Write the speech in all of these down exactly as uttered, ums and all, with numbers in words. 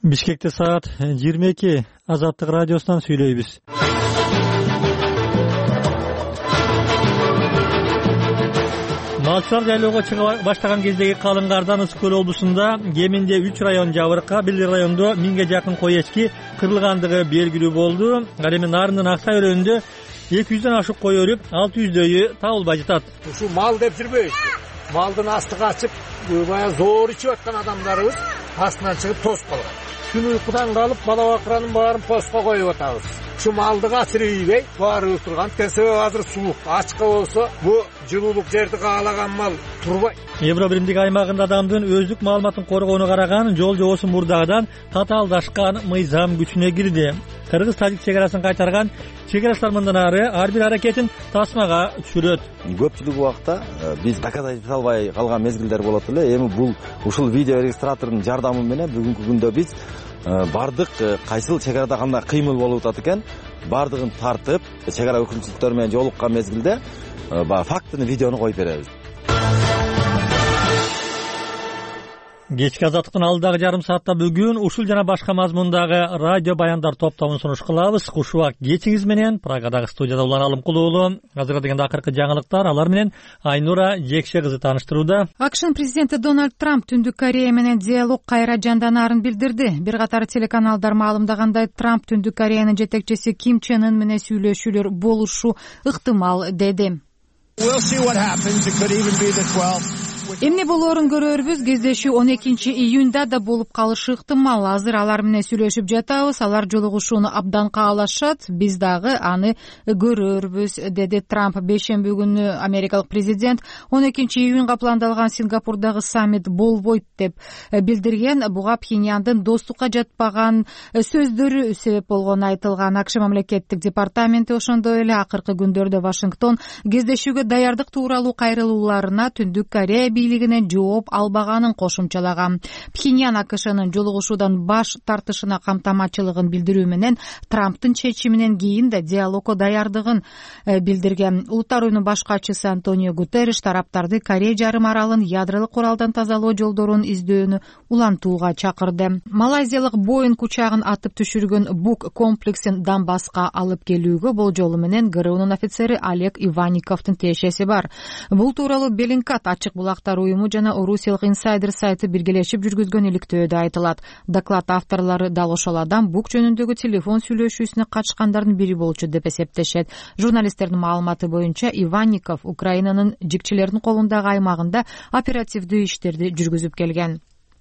Бишкекте саат жыйырма эки. Азаттык радиосунан сүйлөйбүз. Малчылар жайлоого чыга баштаган кездеги калың кардан Ысык көл облусунда кеминде үч район жабыркка, бир райондо миңге жакын кой эчки кырылгандыгы белгилүү болду. Ал эми Нарындын Аксай өрөөнүндө эки жүздөн ашык кой өлүп, алты жүздөйү табылбай жатат. Ушу мал деп жүрбөйбүз. Малдын асты качып, бая зоор ичип аткан адамдарыбыз астынан чыгып тосуп калган. Түн уйкудан калып, бала бакыранын баарын постко коюп атабыз. Şu maldı kaçırıybey, bari oturgan. Sebep hazır suluk. Açıkka olsa bu жылуулук жерди каалagан мал турбай. Евро биримдик аймагында адамдын өздүк маалыматын коргоону караган жол жобосун мурдагыдан татаалдашкан мыйзам күчүнө кирди. Кыргыз-тажик чегарасын кайтарган чегарачылар мындан ары ар бир аракетин тасмага түшүрөт. Көпчүлүк убакта биз доказать эте албай калган мезгилдер болот эле. Эми бул ушул видео регистратордун жардамы менен бүгүнкү күндө биз бардык кайсыл чегарада кандай кыймыл болуп атат экен бардыгын тартып, чегара өкүлчүлүктөр менен жолуккан мезгилде фактыны видеону коюп беребиз. Кечки Азаттыктын алдыдагы жарым саатта бүгүн ушул жана башка мазмундагы радио баяндар топтомун сунуш кылабыз. Кушубак кечиңиз менен Прагадагы студияда Улан Алымкулуулу. Азыркы дегенде акыркы жаңылыктар, алар менен Айнура Жекше кызы тааныштырууда. Акшн президенти Дональд Трамп Түндүк Корея менен диалог кайра жанданарын билдирди. Бир катар телеканалдар маалымдагандай, Трамп Түндүк Кореянын жетекчиси Ким Чен Ын менен сүйлөшүүлөр болушу ыктымал деди. Эмне болоорун көрөрбүз. Кездешүү он экинчи июнда да болуп калышы ыктымал. Азыр алар менен сүйлөшүп жатабыз. Алар жолугушууну абдан каалашат. Биз дагы аны көрөрбүз, деди Трамп. Бейшемби күнү америкалык президент он экинчи июнга пландалган Сингапурдагы саммит болбойт деп билдирген. Буга Пхеньяндын достукка жатпаган сөздөрү себеп болгону айтылган. АКШ мамлекеттик департаменти ошондой эле акыркы күндөрдө Вашингтон кездешүүгө даярдык тууралуу кайрылууларына Түндүк Корея бийлигинен жооп албаганын кошумчалаган. Пхеньян АКШнын жолугушуудан баш тартышына камтамачылыгын билдирүү менен Трамптын чечиминен кийин да диалогко даярдыгын билдирген. Улуттар уюмунун баш катчысы Антонио Гутерриш тараптарды Корея жарым аралын ядролук куралдан тазалоо жолдорун издөөнү улантууга чакырды. Малайзиялык Боинг учагын атып түшүргөн Бук комплексин Донбасска алып келүүгө болжолу менен ГРУнун офицери Олег Иванниковдун тиешеси бар. Бул тууралуу Беллингкат ачык булактар уюму жана Орусиялык инсайдер сайты биргелешип жүргүзгөн иликтөөдө айтылат. Доклад авторлору дал ошол адам Бук жөнүндөгү телефон сүйлөшүүсүнө катышкандардын бири болчу деп эсептешет. Журналисттердин маалыматы боюнча Иванников Украинанын жикчилердин колундагы аймагында оперативдүү иштерди жүргүзүп келген.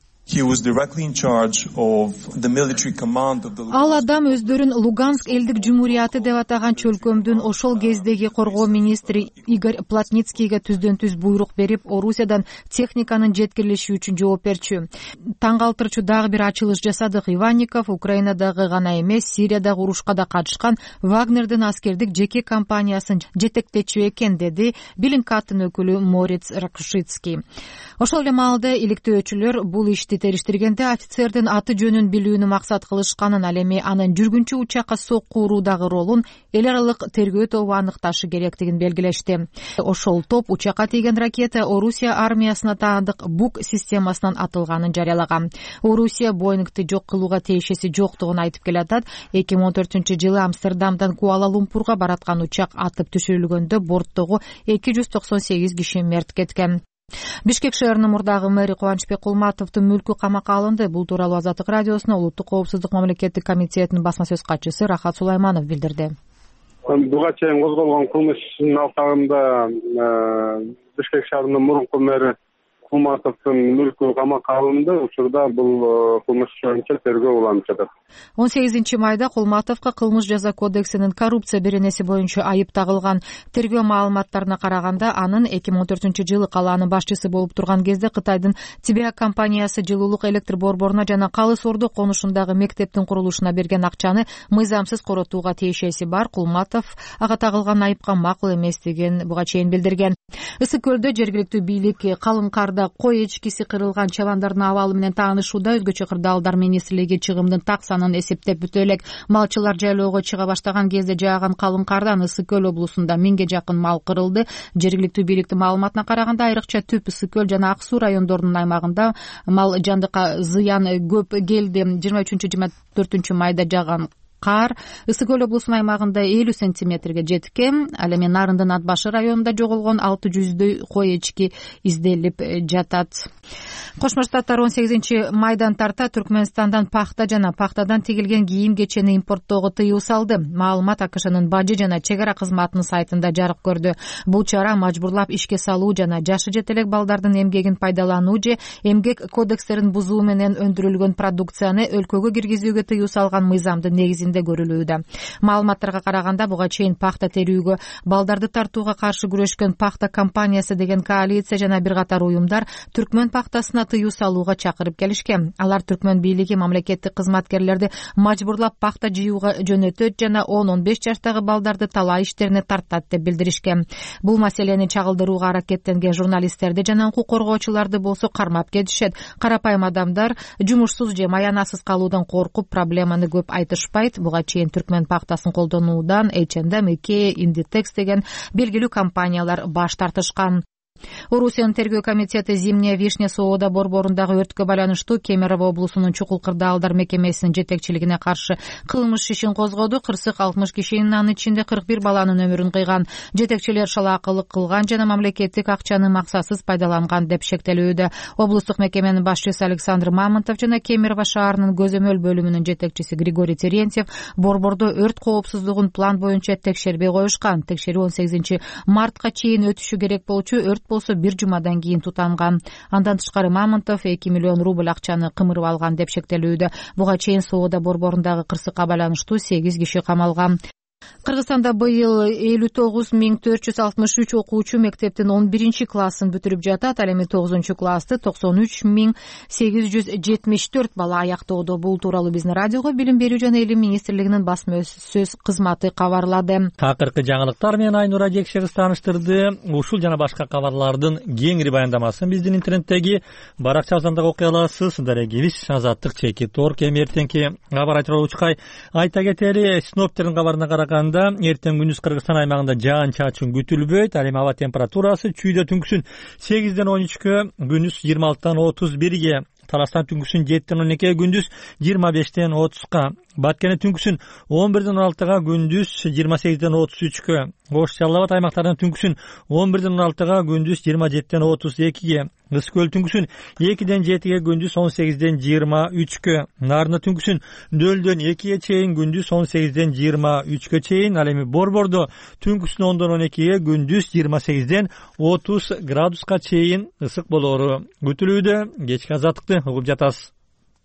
Ал адам өздөрүн Луганск элдик жумурияты деп атаган чөлкөмдүн ошол кездеги коргоо министри Игорь Плотницкийге түздөн-түз буйрук берип, Орусиядан техниканын жеткирилиши үчүн жооп берчү. Таң калтырчу дагы бир ачылыш жасадык. Иванников Украинадагы гана эмес, Сириядагы урушка да катышкан Вагнердин аскердик жеке компаниясын жетектечү экен, деди Беллингкаттын өкүлү Мориц Ракушицкий. Ошол эле маалда иликтөөчүлөр бул ишти териштиргенде офицердин аты жөнүн билүүнү максат кылышканын, ал эми анын жүргүнчү учакка сокку уруудагы ролун эл аралык тергөө тобу аныкташы керектигин белгилешти. Ошол топ учакка тийген ракета Орусия армиясына таандык Бук системасынан атылганын жарыялаган. Орусия Боингти жок кылууга тиешеси жоктугун айтып келатат. эки миң он төртүнчү жылы Амстердамдан Куала-Лумпурга бараткан учак атып түшүрүлгөндө борттогу эки жүз токсон сегиз киши мерт кеткен. Бишкек шаарынын мурдагы мэри Кубанычбек Кулматовдун мүлкү камакка алынды. Бул тууралуу Азаттык радиосуна Улуттук коопсуздук мамлекеттик комитетинин басма сөз катчысы Рахат Сулайманов билдирди. Буга чейин козголгон кылмыштын алкагында Бишкек шаарынын мурунку мэри Кулматовдун мүлкү камакка алынды. Учурда бул кылмыш боюнча тергөө уланып жатат. он сегизинчи майда Кулматовго кылмыш жаза кодексинин коррупция беренеси боюнча айып тагылган. Тергөө маалыматтарына караганда, анын эки миң он төртүнчү жылы калаанын башчысы болуп турган кезде Кытайдын Тибеа компаниясы жылуулук электр борборуна жана Калыс Ордо конушундагы мектептин курулушуна берген акчаны мыйзамсыз коротууга тиешеси бар. Кулматов ага тагылган айыпка макул эместигин буга чейин билдирген. Ысык көлдө жергиликтүү бийлик калың карда Кыргызстанда кой эчкиси кырылган чабандардын абалы менен таанышууда өзгөчө кырдаалдар министрлиги чыгымдын так санын эсептеп бүтө элек. Малчылар жайлоого чыга баштаган кезде жааган калың кардан Ысык көл облусунда миңге жакын мал кырылды. Жергиликтүү бийликтин маалыматына караганда айрыкча Түп, Ысык көл жана Ак суу райондорунун аймагында мал жандыкка зыян көп келди. жыйырма үчүнчү жыйырма төртүнчү майда жааган кар Ысык көл облусунун аймагында элүү сантиметрге жеткен. Ал эми Нарындын Ат башы районунда жоголгон алты жүздөй кой эчки изделип жатат. Кошмо Штаттар он сегизинчи майдан тарта Түркмөнстандан пахта жана пахтадан тигилген кийим кечени импорттоого тыюу салды. Маалымат АКШнын бажы жана чек ара кызматынын сайтында жарык көрдү. Бул чара мажбурлап ишке салуу жана жашы жете элек балдардын эмгегин пайдалануу же эмгек кодекстерин бузуу менен өндүрүлгөн продукцияны өлкөгө киргизүүгө тыюу салган мыйзамдын негизинде көрүлүүдө. Маалыматтарга караганда буга чейин пахта терүүгө балдарды тартууга каршы күрөшкөн Пахта компаниясы деген коалиция жана бир катар уюмдар Түркмөн пахтасына тыюу салууга чакырып келишкен. Алар Түркмөн бийлиги мамлекеттик кызматкерлерди мажбурлап пахта жыюуга жөнөтөт жана он он беш жаштагы балдарды талаа иштерине тартат деп билдиришкен. Бул маселени чагылдырууга аракеттенген журналисттерди жана укук коргоочуларды болсо кармап кетишет. Карапайым адамдар жумушсуз же маянасыз калуудан коркуп проблеманы көп айтышпайт. Буга чейин Түркмөн пахтасын колдонуудан эйч энд эм, Икеа, Индитекс деген белгилүү компаниялар баш тартышкан. Орусиянын тергөө комитети Зимняя Вишня соода борборундагы өрткө байланыштуу Кемерово облусунун Чукул кырдаалдар мекемесинин жетекчилигине каршы кылмыш ишин козгоду. Кырсык алтымыш кишинин, анын ичинде кырк бир баланын өмүрүн кыйган. Жетекчилер шалаакылык кылган жана мамлекеттик акчаны максатсыз пайдаланган деп шектелүүдө. Облустук мекеменин башчысы Александр Мамонтов жана Кемерово шаарынын көзөмөл бөлүмүнүн жетекчиси Григорий Терентьев борбордо өрт коопсуздугун план боюнча текшербей коюшкан. Текшерүү он сегизинчи мартка чейин өтүшү керек болчу. Өрт болсо бир жумадан кийин тутанган. Андан тышкары Мамонтов эки миллион рубль акчаны кымырып алган деп шектелүүдө. Буга чейин соода борборундагы кырсыкка байланыштуу сегиз киши камалган. Кыргызстанда быйыл элүү тогуз миң төрт жүз алтымыш үч окуучу мектептин он биринчи классын бүтүрүп жатат. Ал эми тогузунчу классты токсон үч миң сегиз жүз жетимиш төрт бала аяктоодо. Бул тууралуу биздин радиого Билим берүү жана илим министрлигинин басма сөз кызматы кабарлады. Акыркы жаңылыктар менен Айнура Жекшегиз тааныштырды. Ушул жана башка кабарлардын кеңири баяндамасын биздин интернеттеги баракчабыздан да окуй аласыз. Дарегибиз Азаттык чеки торк. Эми эртеңки кабар айтып учкай айта кетели. Синоптиктердин кабарына караганда эртең күндүз Кыргызстан аймагында жаан чачын күтүлбөйт. Ал эми аба температурасы чүйдө түнкүсүн сегизден он үчкө, күндүз жыйырма алтыдан отуз бирге, Таластан түнкүсүн жетиден он экиге, күндүз жыйырма бештен отузга, Баткене түнкүсүн он бирден он алтыга, күндүз жыйырма сегизден отуз үчкө, Ош Жалал Абад аймактарынан түнкүсүн он бирден он алтыга, күндүз жыйырма жетиден отуз экиге, Ысык көл түнкүсүн экиден жетиге, күндүз он сегизден жыйырма үчкө, Нарында түнкүсүн нөлдөн экиге чейин, күндүз он сегизден жыйырма үчкө чейин. Ал эми Борбордо түнкүсүн ондон он экиге, күндүз жыйырма сегизден отуз градуска чейин ысык болоору күтүлүүдө. Кечки азаттыкты угуп жатасыз.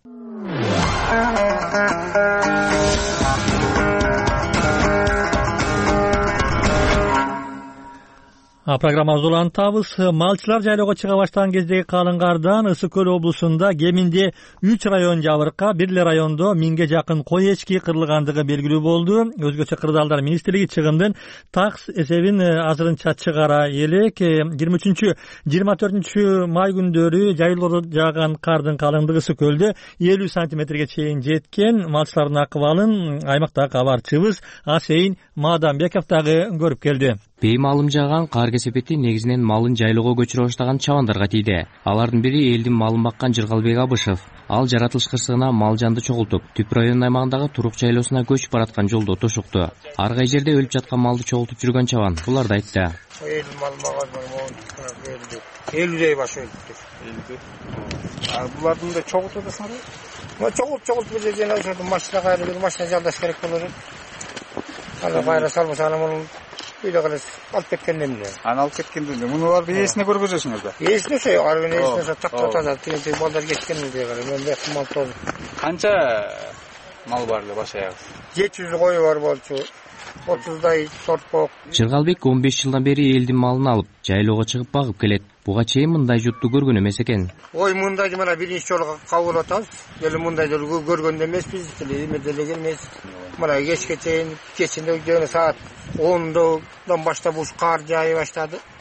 Программабызды улантабыз. Малчылар жайлоого чыга баштаган кездеги калың кардан Ысык көл облусунда кеминде үч район жабырка, бир эле райондо миңге жакын кой эчки кырылгандыгы белгилүү болду. Өзгөчө кырдаалдар министрлиги чыгымдын такс эсебин азырынча чыгара элек. жыйырма үчүнчү жыйырма төртүнчү май күндөрү жайлоодо жааган кардын калыңдыгы Ысык көлдө элүү сантиметрге чейин жеткен. Малчылардын акыбалын аймактагы кабарчыбыз Асейин Маданбеков дагы көрүп келди. Беймалым жааган кар кесепети негизинен малын жайлоого көчүрө баштаган чабандарга тийди. Алардын бири элдин малын баккан Жыргалбек Абышев. Ал жаратылыш кырсыгына мал жанды чогултуп, Түп районунун аймагындагы Турук жайлоосуна көчүп бараткан жолдо тошукту. Ар кай жерде өлүп жаткан малды чогултуп жүргөн чабан буларды айтты. элүүдөй баш өлүптүр. Булардын да чогултуп атасыңар. Ма чогулт чогулт бир жерден ошол машина кайрылып, машина жалдаш керек болор. Ала кайра салмаса анан үйдө калыс алып кеткен эмне? Аны алып кеткенде муну алып ээсине көргөзөсүңөр да. Ээсине ошо ары ээсине такта таза тигинчи балдар кеткенде кара мен бек мал тоз. Канча мал бар эле баш аягы? жети жүз кою бар болчу. отуздай сорпок. Жыргалбек он беш жылдан бери элдин малын алып, жайлоого чыгып багып келет. Буга чейин мындай жутту көргөн эмес экен. Ой, мындайды мына биринчи жолу кабыл атабыз. Эле мындайды көргөндө эмеспиз, эме делеген эмес. Мына кечке чейин, кечинде жана саат ондан баштап уш кар жаый баштады.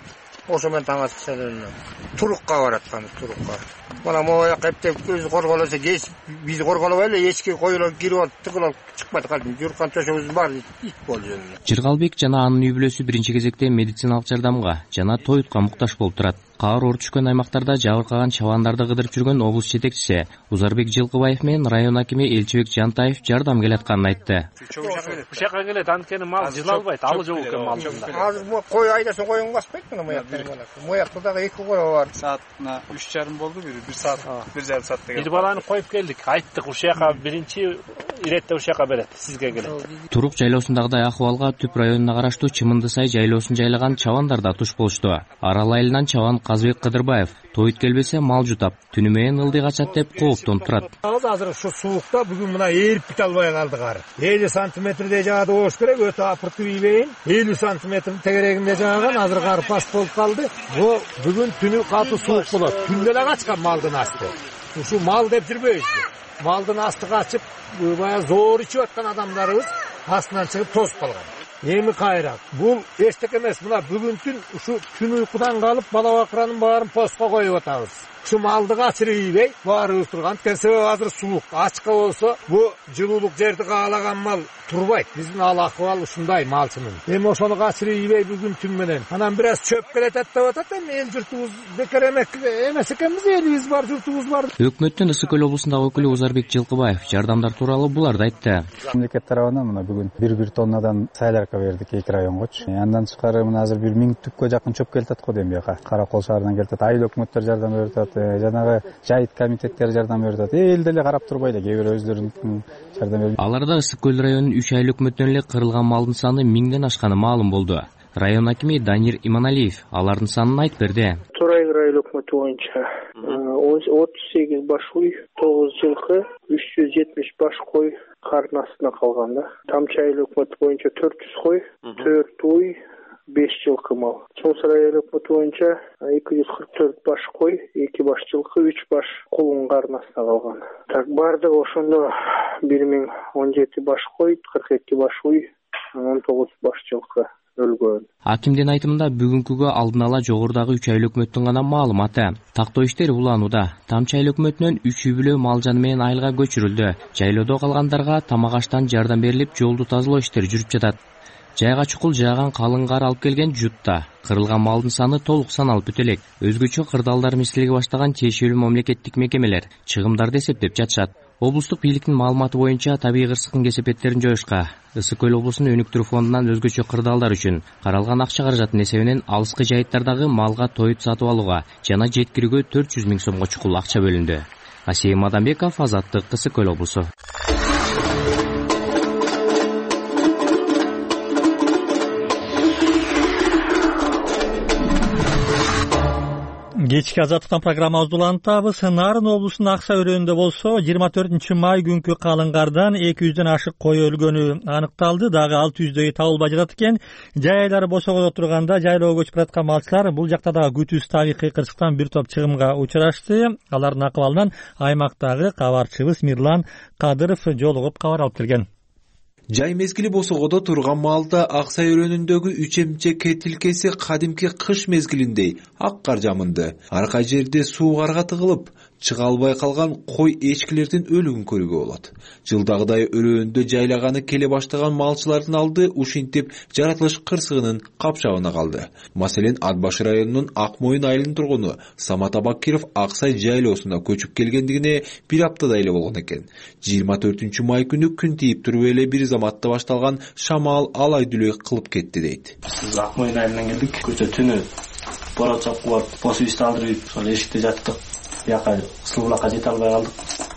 ошо менен таң атып селенем. Турукка бараткан, турукка. Мына моя кептеп өзү корголоса кеч биз корголобайлы эчки коюлар кирип алып тыгылып чыкпайт калдым. Журкан төшөгүбүз бар ит болду. Жыргалбек жана анын үй бүлөсү биринчи кезекте медициналык жардамга жана тоютка муктаж болуп турат. Каар оор түшкөн аймактарда жабыркаган чабандарды кыдырып жүргөн облус жетекчиси Узарбек Жылкыбаев менен район акими Элчебек Жантаев жардам келатканын айтты. Ушака келет, анткени мал жиналбайт, алы жок экен мал. Азыр кой айдаса коюң баспайт мына мояктан мына. Моякта дагы эки кой бар. Саатына үч жарым болду, бир саат, бир жарым саат деген. Бир баланы коюп келдик, айттык, ушака биринчи иретте ушака берет, сизге келет. Турук жайлоосундагыдай ахыбалга Түп районуна караштуу Чымынды сай жайлоосун жайлаган чабандар да туш болушту. Арал айылынан чабан Казбек Кыдырбаев тоют келбесе мал жутап, түнү менен ылдый качат деп кооптонуп турат. Азыр ушу суукта бүгүн мына эрип бите албай калдык ары. элүү сантиметрдей жаады болуш керек, өтө апыртып ийбейин. элүү сантиметрдин тегерегинде жааган, азыр кар пас болуп калды. Бу бүгүн түнү катуу суук болот. Түндө эле качкан малдын асты. Ушу мал деп жүрбөйбүз. Малдын асты качып, баягы зоор ичип аткан адамдарыбыз астынан чыгып тосуп калган. Эми кайра. Бул эчтеке эмес. Мына бүгүн түн ушу түн уйкудан калып бала бакыранын баарын постко коюп атабыз. Ушу малды качырып ийбей баарыбыз турган. Анткени себеби азыр суук. Ачка болсо бу жылуулук жерди каалаган мал турбайт. Биздин ал акыбал ушундай малчынын. Эми ошону качырып ийбей бүгүн түн менен. Анан бир аз чөп келет деп атат. Эми эл журтубуз бекер эмес экенбиз, элибиз бар, журтубуз бар. Өкмөттүн Ысык көл облусундагы өкүлү Узарбек Жылкыбаев жардамдар тууралуу буларды айтты. Мамлекет тарабынан мына бүгүн бир бир тоннадан сайларка бердик эки районгочу. Андан тышкары мына азыр бир миң түпкө жакын чөп келатат го дейм бияка. Каракол шаарынан келатат, айыл өкмөттөр жардам берип атат, жанагы жайыт комитеттери жардам берип атат. Эл деле карап турбай эле, кээ бир өздөрүнүн жардам берип. Аларда Ысык көл районунун үч айыл өкмөтүнөн эле кырылган малдын саны миңден ашканы маалым болду. Район акими Данир Иманалиев алардын санын айтып берди. Турай район өкмөтү боюнча отуз сегиз баш уй, тогуз жылкы, үч жүз жетимиш баш кой кардын астына калган да. Тамчы айыл өкмөтү боюнча төрт жүз кой, төрт уй, беш жылкы мал. Чоң Сарай айыл өкмөтү боюнча эки жүз кырк төрт баш кой, эки баш жылкы, үч баш кулун кардын астына калган. Так бардыгы ошондо бир миң он жети баш кой, кырк эки баш уй, он тогуз баш жылкы өлгөн. Акимдин айтымында бүгүнкүгө алдын ала жогорудагы үч айыл өкмөттүн гана маалыматы. Тактоо иштери уланууда. Тамчы айыл өкмөтүнөн үч үй бүлө мал жаны менен айылга көчүрүлдү. Жайлоодо калгандарга тамак аштан жардам берилип, жолду тазалоо иштери жүрүп жатат. Жайга чукул жааган калың кар алып келген жутта кырылган малдын саны толук саналып бүтө элек. Өзгөчө кырдаалдар мисилге баштаган тиешелүү мамлекеттик мекемелер чыгымдарды эсептеп жатышат. Облустук бийликтин маалыматы боюнча табигый кырсыктын кесепеттерин жоюшка Ысык көл облусунун өнүктүрүү фондунан өзгөчө кырдаалдар үчүн каралган акча каражаттын эсебинен алыскы жайыттардагы малга тоют сатып алууга жана жеткирүүгө төрт жүз миң сомго чукул акча бөлүндү. Асия Мадамбеков, Азаттык, Ысык көл облусу. Кечки азаттыктан программабызды улантабыз. Нарын облусунун Аксай өрөөнүндө болсо жыйырма төртүнчү май күнкү калың кардан эки жүздөн ашык кой өлгөнү аныкталды. Дагы алты жүздөйү табылбай жатат экен. Жай айлары босого турганда жайлоого көчүп бараткан малчылар бул жакта дагы күтүүсүз табигый кырсыктан бир топ чыгымга учурашты. Алардын акыбалынан аймактагы кабарчыбыз Мирлан Кадыров жолугуп кабар алып келген. Жай мезгили босогодо турган малда Аксай өрөөнүндөгү үч эмчек тилкеси кадимки кыш мезгилиндей ак кар жамынды. Ар кай жерде суу карга тыгылып, чыга албай калган кой эчкилердин өлүгүн көрүүгө болот. Жылдагыдай өрөөндө жайлаганы келе баштаган малчылардын алды ушинтип жаратылыш кырсыгынын капчагына калды. Маселен, Атбаш районунун Ак Моюн айылынын тургуну Самат Абакиров Аксай жайлоосуна көчүп келгендигине бир аптадай эле болгон экен. жыйырма төртүнчү май күнү күн тийип туруп эле бир заматта башталган шамал алай дүлөй кылып кетти дейт. Биз Ак Моюн айылынан келдик. Көчө түнү борот чапкы барып, посуйсты алдырып, ошол эшикте жаттык. Бияка суулакка жете албай калдык.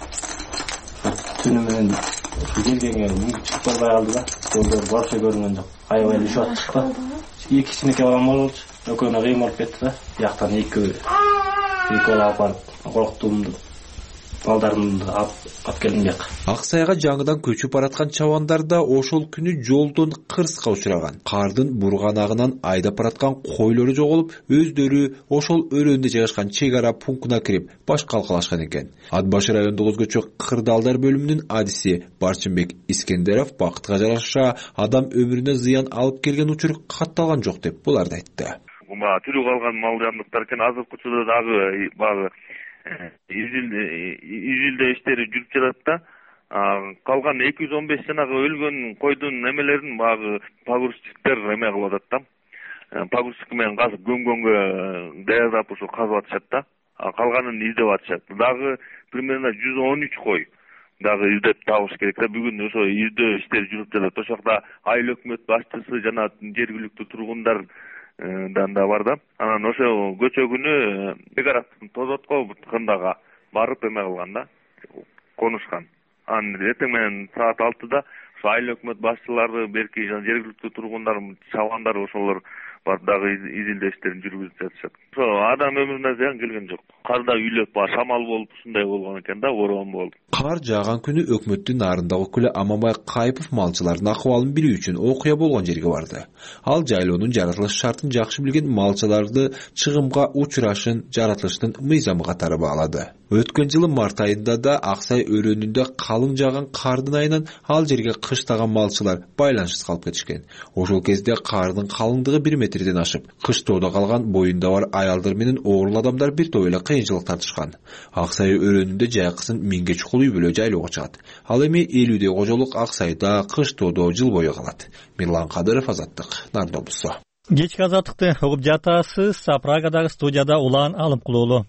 Түнү менен келгенге мүмкүн чыгып албай калды да. Жолдор вообще көрүнгөн жок. Аябай эле ушат чыкты. Эки кичинекей балам болчу. Экөөнө кыйын болуп кетти да. Бияктан эки эки бала алып барып корктумду. Балдарымды алып келдим бияка. Аксайга жаңыдан көчүп бараткан чабандар да ошол күнү жолдон кырсыкка учураган. Кардын бурганагынан айдап бараткан койлору жоголуп, өздөрү ошол өрөөндө жайгашкан чек ара пунктуна кирип баш калкалашкан экен. Атбаш райондук өзгөчө кырдаалдар бөлүмүнүн адиси Барчынбек Искендеров бакытка жараша адам өмүрүнө зыян алып келген учур катталган жок деп буларды айтты. баягы тирүү калган мал жандыктар экен. Азыркы учурда дагы баягы изилде изилде иштери жүрүп жатат да. Калган эки жүз он беш жанагы өлгөн койдун немелерин баягы погрузчиктер эме кылып атат да. Погрузчик менен казып көмгөнгө даярдап ошо казып атышат да. Калганын издеп атышат. Дагы примерно жүз он үч кой дагы издеп табыш керек да. Бүгүн ошо издөө иштери жүрүп жатат. Ошол жакта айыл өкмөт башчысы жана жергиликтүү тургундар да бар да. Анан ошо көчө күнү Бегараттын Тозоткондага барып эме кылган да, конушкан. Анан эртең менен саат алтыда ошо айыл өкмөт башчылары, берки жергиликтүү тургундар, чабандар ошолор барып дагы изилдөө иштерин жүргүзүп жатышат. Ошо адам өмүрүнө зыян келген жок. Карда үйлөп ба шамал болуп ушундай болгон экен да, ороон болду. Кар жааган күнү өкмөттүн нарындагы өкүлү Аманбай Кайыпов малчылардын акыбалын билүү үчүн окуя болгон жерге барды. Ал жайлоонун жаратылыш шартын жакшы билген малчыларды чыгымга учурашын жаратылыштын мыйзамы катары баалады. Өткөн жылы март айында да Аксай өрөөнүндө калың жааган кардын айынан ал жерге кыштаган малчылар байланышсыз калып кетишкен. Ошол кезде кардын калыңдыгы бир метрден ашып, кыштоодо калган боюнда бар аялдар менен оорул адамдар бир топ эле кыйынчылык тартышкан. Аксай өрөөнүндө жайкысын миңге чукул үй бүлө жайлоого чыгат. Ал эми элүүдей кожолук Аксайда, кыштоодо жыл бою калат. Мирлан Кадыров, Азаттык, Нарын облусу. Кечки азаттыкты угуп жатасыз. Прагадагы студияда Улан Алымкулуулу.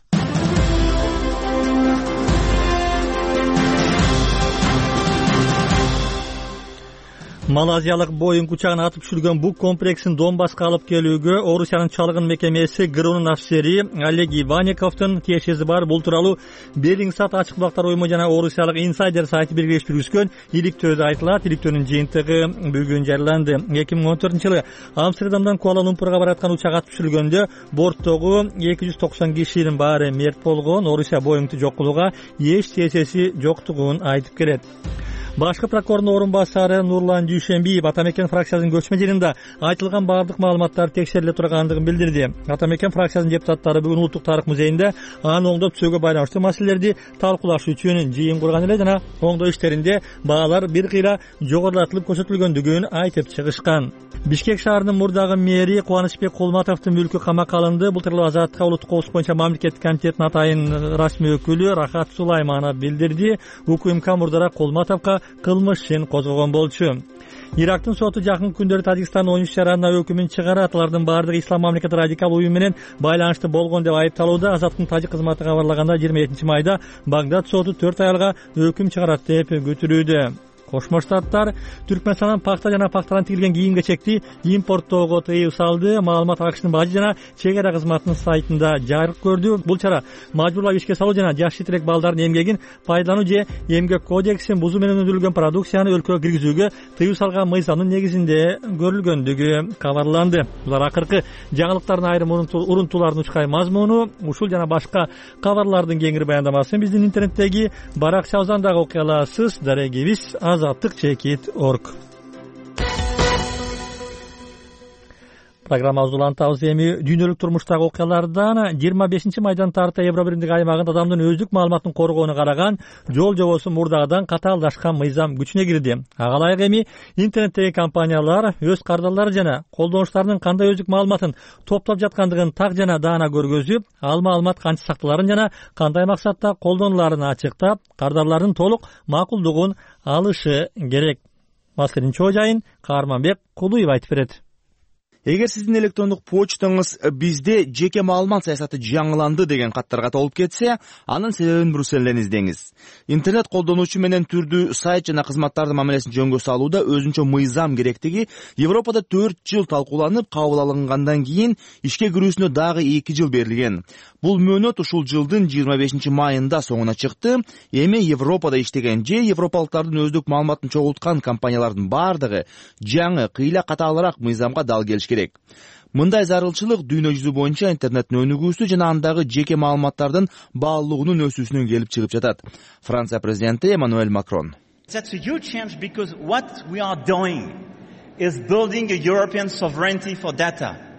Малазиялык Боинг учагын атып түшүргөн бук комплексин Донбасска алып келүүгө Орусиянын чалгын мекемеси ГРУнун офицери Олег Иванниковдун тиешеси бар. Бул тууралуу Белингсат ачык булактар уюму жана Орусиялык инсайдер сайты бирге түзгөн иликтөөдө айтылат. Иликтөөнүн жыйынтыгы бүгүн жарыяланды. эки миң он төртүнчү жылы Амстердамдан Куала-Лумпурга бараткан учак атып түшүрүлгөндө борттогу эки жүз токсон кишинин баары мерт болгон. Орусия Боингди жок кылууга эч тиешеси жоктугун айтып келет. Башкы прокурордун орун басары Нурлан Дүйшенбиев Атамекен фракциясынын көчмө жыйынында айтылган бардык маалыматтар текшериле тургандыгын билдирди. Атамекен фракциясынын депутаттары бүгүн Улуттук тарых музейинде аны оңдоп түзүүгө байланыштуу маселелерди талкуулаш үчүн жыйын курган эле жана оңдоо иштеринде баалар бир кыйла жогорулатылып көрсөтүлгөндүгүн айтып чыгышкан. Бишкек шаарынын мурдагы мэри Кубанычбек Кулматовдун мүлкү камакка алынды. Бул тууралуу Азаттыкка Улуттук коопсуздук боюнча мамлекеттик комитеттин атайын расмий өкүлү Рахат Сулайманов билдирди. УКМК мурдараак Кулматовго кылмыш ишин козгогон болчу. Ирактын соту жакын күндөрү Тажикстандын он үч шаарына өкүмүн чыгарат. Алардын баардыгы ислам мамлекети радикал уюм менен байланыштуу болгон деп айыпталууда. Азаттыктын тажик кызматы кабарлаганда жыйырма экинчи майда Багдад соту төрт аялга өкүм чыгарат деп күтүлүүдө. Кошмо Штаттар Түркмөнстандын пакта жана пактадан тигилген кийим-кечекти импорттоого тыюу салды. Маалымат АКШнын бажы жана чек ара кызматынын сайтында жарык көрдү. Бул чара мажбурлап ишке салуу жана жаш жетелек балдардын эмгегин пайдалануу же эмгек кодексин бузуу менен өндүрүлгөн продукцияны өлкөгө киргизүүгө тыюу салган мыйзамдын негизинде көрүлгөндүгү кабарланды. Булар акыркы жаңылыктардын айрым урунтуулардын учкай мазмуну. Ушул жана башка кабарлардын кеңири баяндамасын биздин интернеттеги баракчабыздан дагы окуй аласыз. Дарегибиз азаттык чекит точка орг. Программабызды улантабыз. Эми дүйнөлүк турмуштагы окуялардан жыйырма бешинчи майдан тарта Евро биримдиги аймагында адамдын өздүк маалыматын коргоону караган жол жобосу мурдагыдан катаалдашкан мыйзам күчүнө кирди. Ага ылайык эми интернеттеги компаниялар өз кардарлары жана колдонуштарынын кандай өздүк маалыматын топтоп жаткандыгын так жана даана көргөзүп, ал маалымат канча сакталарын жана кандай максатта колдонуларын ачыктап, кардарлардын толук макулдугун алышы керек. Маселенин чоо жайын Каарманбек Кулуев айтып берет. Эгер сиздин электрондук почтаңыз бизде жеке маалымат саясаты жаңыланды деген каттарга толуп кетсе, анын себебин Брюссельден издеңиз. Интернет колдонуучу менен түрдүү сайт жана кызматтардын мамилесин жөнгө салууда өзүнчө мыйзам керектиги Европада төрт жыл талкууланып, кабыл алынгандан кийин ишке кирүүсүнө дагы эки жыл берилген. Бул мөөнөт ушул жылдын жыйырма бешинчи майында соңуна чыкты. Эми Европада иштеген же европалыктардын өздүк маалыматын чогулткан компаниялардын бардыгы жаңы, кыйла катаалыраак мыйзамга дал келиш керек. Мындай зарылчылык дүйнө жүзү боюнча интернеттин өнүгүүсү жана андагы жеке маалыматтардын баалуулугунун өсүүсүнөн келип чыгып жатат. Франция президенти Эммануэль Макрон. That's a huge change because what we are doing is building a European sovereignty for data.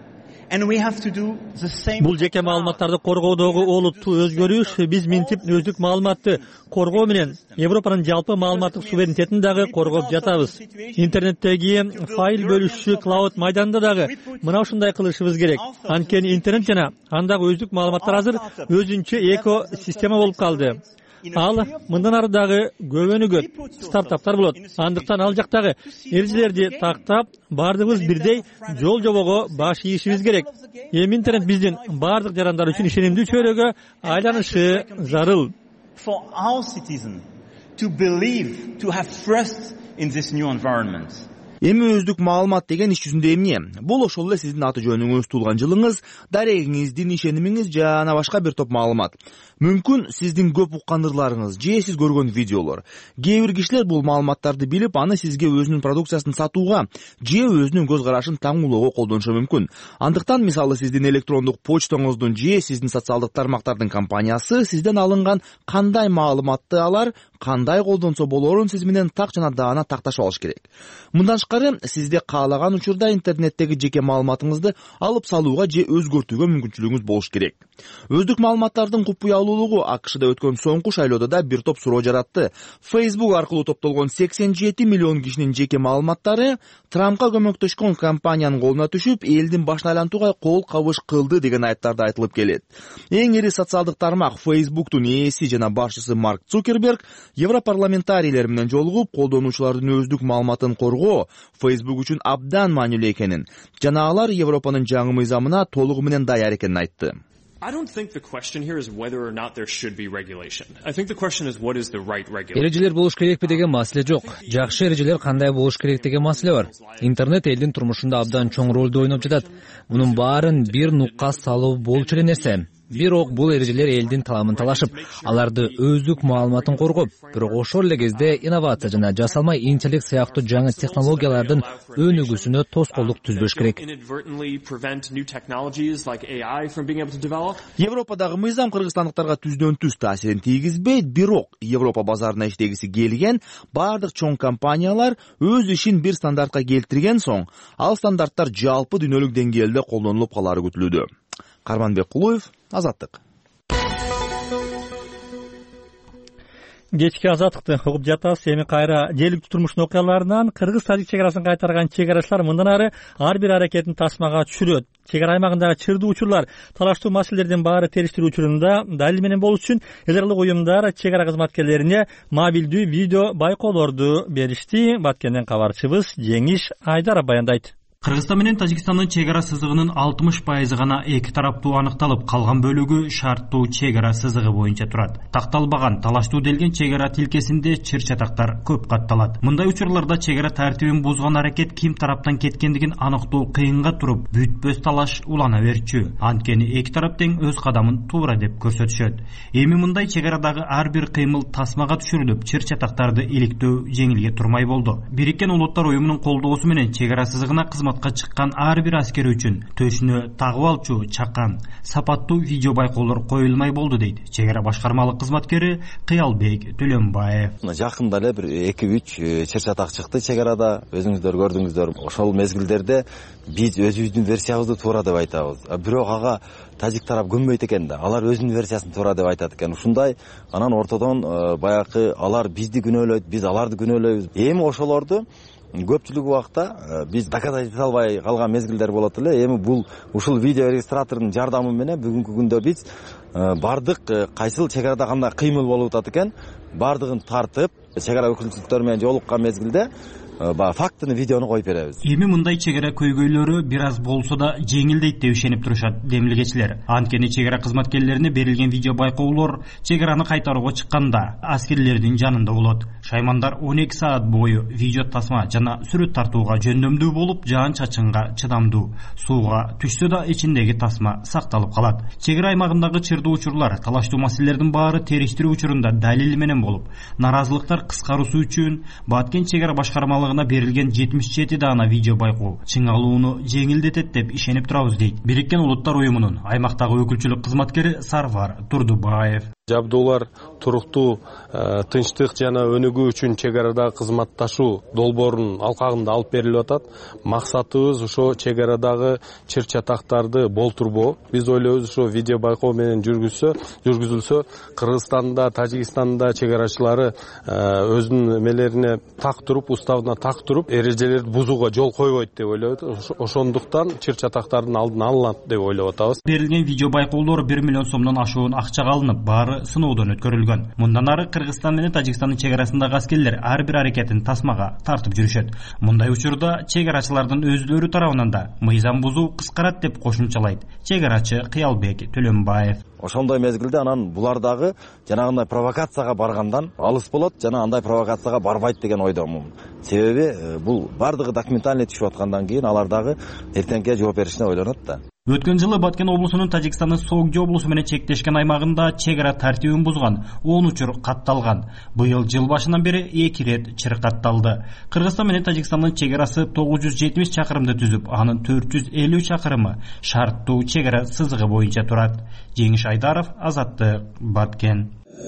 And we have to do the same. Бул жеке маалыматтарды коргоодогу олуттуу өзгөрүш биз минтип өздүк маалыматты коргоо менен Европанын жалпы маалыматтык суверенитетин дагы коргоп жатабыз. Интернеттеги файл бөлүшүү клауд майданында дагы мына ушундай кылышыбыз керек. Анткени интернет жана андагы өздүк маалыматтар азыр өзүнчө экосистема болуп калды. Ал мындан ары дагы көбөнүгөт стартаптар болот. Андыктан ал жактагы эрежелерди тактап, бардыгыбыз бирдей жол жобого баш ийишибиз керек. Эми интернет биздин бардык жарандар үчүн ишенимдүү чөйрөгө айланышы зарыл. For our citizens to believe, to have trust in this new environment. Эми өздүк маалымат деген иш жүзүндө эмне? Бул ошол эле сиздин аты жөнүңүз, туулган жылыңыз, дарегиңиздин ишенимиңиз жана башка бир топ маалымат. Мүмкүн сиздин көп уккан ырларыңыз же сиз көргөн видеолор. Кээ бир кишилер бул маалыматтарды билип, аны сизге өзүнүн продукциясын сатууга же өзүнүн көз карашын таңуулоого колдонушу мүмкүн. Андыктан мисалы сиздин электрондук почтоңуздун же сиздин социалдык тармактардын компаниясы сизден алынган кандай маалыматты алар, кандай колдонсо болорун сиз менен так жана даана такташып алыш керек. Мындан тышкары сизде каалаган учурда интернеттеги жеке маалыматыңызды алып салууга же өзгөртүүгө мүмкүнчүлүгүңүз болуш керек. Өздүк маалыматтардын купуялуулугу АКШда өткөн соңку шайлоодо да бир топ суроо жаратты. Facebook аркылуу топтолгон сексен жети миллион кишинин жеке маалыматтары Трампка көмөктөшкөн компаниянын колуна түшүп, элдин башын айлантууга кол кабыш кылды деген айыптарды айтылып келет. Эң ири социалдык тармак Facebooктун ээси жана башчысы Марк Цукерберг европарламентарийлер менен жолугуп, колдонуучулардын өздүк маалыматын коргоо Facebook үчүн абдан маанилүү экенин жана алар Европанын жаңы мыйзамына толугу менен даяр экенин айтты. I don't think the question here is whether or not there should be regulation. I think the question is what is the right regulation. Эрежелер болуш керекпи деген маселе жок. Жакшы эрежелер кандай болуш керек деген маселе бар. Интернет элдин турмушунда абдан чоң ролду ойноп жатат. Мунун баарын бир нукка салуу болчу эле нерсе. Бирок бул эрежелер элдин таламын талашып, аларды өздүк маалыматын коргоп, бирок ошол эле кезде инновация жана жасалмай интеллект сыяктуу жаңы технологиялардын өнүгүүсүнө тоскоолдук түзбөш керек. Европадагы мыйзам кыргызстандыктарга түздөн түз таасирин тийгизбейт, бирок Европа базарына иштегиси келген бардык чоң компаниялар өз ишин бир стандартка келтирген соң, ал стандарттар жалпы дүйнөлүк деңгээлде колдонулуп калары күтүлүүдө. Карманбек Кулуев, Азаттык. Кечки азаттыкты угуп жатабыз. Эми кайра жергиликтүү турмуштун окуяларынан кыргыз-тажик чек арасын кайтарган чек арачылар мындан ары ар бир аракетин тасмага түшүрөт. Чек ара аймагындагы чырдуу учурлар, талаштуу маселелердин баары териштирүү учурунда далил менен болуш үчүн эл аралык уюмдар чек ара кызматкерлерине мобилдүү видео байкоолорду беришти. Баткенден кабарчыбыз Жеңиш Айдаров баяндайт. Кыргызстан менен Тажикстандын чек ара сызыгынын алтымыш пайызы гана эки тараптуу аныкталып, калган бөлүгү шарттуу чек ара сызыгы боюнча турат. Такталбаган, талаштуу делген чек ара тилкесинде чыр чатактар көп катталат. Мындай учурларда чек ара тартибин бузган аракет ким тараптан кеткендигин аныктоо кыйынга туруп, бүтпөс талаш улана берчү. Анткени эки тарап тең өз кадамын туура деп көрсөтүшөт. Эми мындай чек арадагы ар бир кыймыл тасмага түшүрүлүп, чыр чатактарды иликтөө жеңилге турмай болду. Бириккен Улуттар уюмунун колдоосу менен чек ара сызыгына кызмат чыккан ар бир аскер үчүн төшүнө тагып алчу чакан сапаттуу видео байкоолор коюлмай болду дейт чек ара башкармалык кызматкери Кыялбек Төлөнбаев. Жакында эле бир эки үч чыр чатак чыкты чек арада, өзүңүздөр көрдүңүздөр. Ошол мезгилдерде биз өзүбүздүн версиябызды туура деп айтабыз. Бирок ага тажик тарап көнбөйт экен да. Алар өзүнүн версиясын туура деп айтат экен. Ушундай анан ортодон баягы алар бизди күнөөлөйт, биз аларды күнөөлөйбүз. Эми ошолорду көпчүлүк убакта биз доказать эте албай калган мезгилдер болот эле. Эми бул ушул видео регистратордун жардамы менен бүгүнкү күндө биз бардык кайсыл чек арада кандай кыймыл болуп атат экен бардыгын тартып, чек ара өкүлчүлүктөр менен жолуккан мезгилде фактыны видеону коюп беребиз. Эми мындай чек ара көйгөйлөрү бир аз болсо да жеңилдейт деп ишенип турушат демилгечилер. Анткени чек ара кызматкерлерине берилген видео байкоолор чек араны кайтарууга чыкканда аскерлердин жанында болот. Шаймандар он эки саат бою видео тасма жана сүрөт тартууга жөндөмдүү болуп, жаан чачынга чыдамдуу. Сууга түшсө да ичиндеги тасма сакталып калат. Чек ара аймагындагы чырдуу учурлар, талаштуу маселелердин баары териштирүү учурунда далил менен болуп, наразылыктар кыскаруусу үчүн Баткен чек ара башкармалыгы берилген жетимиш жети даана видео байкоо чыңалууну жеңилдетет деп ишенип турабыз дейт Бириккен Улуттар уюмунун аймактагы өкүлчүлүк кызматкери Сарвар Турдубаев. жабдуулар туруктуу тынчтык жана өнүгүү үчүн чек арадагы кызматташуу долбоорунун алкагында алып берилип атат. Максатыбыз ошо чек арадагы чыр чатактарды болтурбоо. Биз ойлойбуз ошо видео байкоо менен жүргүзсө, жүргүзүлсө Кыргызстанда, Тажикстанда чек арачылары өзүнүн эмелерине так туруп, уставына так туруп, эрежелерди бузууга жол койбойт деп ойлойбуз. Ошондуктан чыр чатактардын алдын алынат деп ойлоп атабыз. Берилген видео байкоолор бир миллион сомдон ашуун акчага алынып, баары сыноодон өткөрүлгөн. Мындан ары Кыргызстан менен Тажикстандын чек арасындагы аскерлер ар бир аракетин тасмага тартып жүрүшөт. Мындай учурда чек арачылардын өзүлөрү тарабынан да мыйзам бузуу кыскарат деп кошумчалайт чек арачы Кыялбек Төлөнбаев. Ошондой мезгилде анан булар дагы жанагындай провокацияга баргандан алыс болот, жана андай провокацияга барбайт деген ойдомун. Себеби бул бардыгы документальный түшүп аткандан кийин алар дагы эртеңки жооп беришине ойлонот да. Өткөн жылы Баткен облусунун Тажикстандын Согди облусу менен чектешкен аймагында чек ара тартибин бузган он учур катталган. Быйыл жыл башынан бери эки ирет чыр катталды. Кыргызстан менен Тажикстандын чек арасы тогуз жүз жетимиш чакырымды түзүп, анын төрт жүз элүү чакырымы шарттуу чек ара сызыгы боюнча турат. Жеңиш Айдаров, Азаттык, Баткен.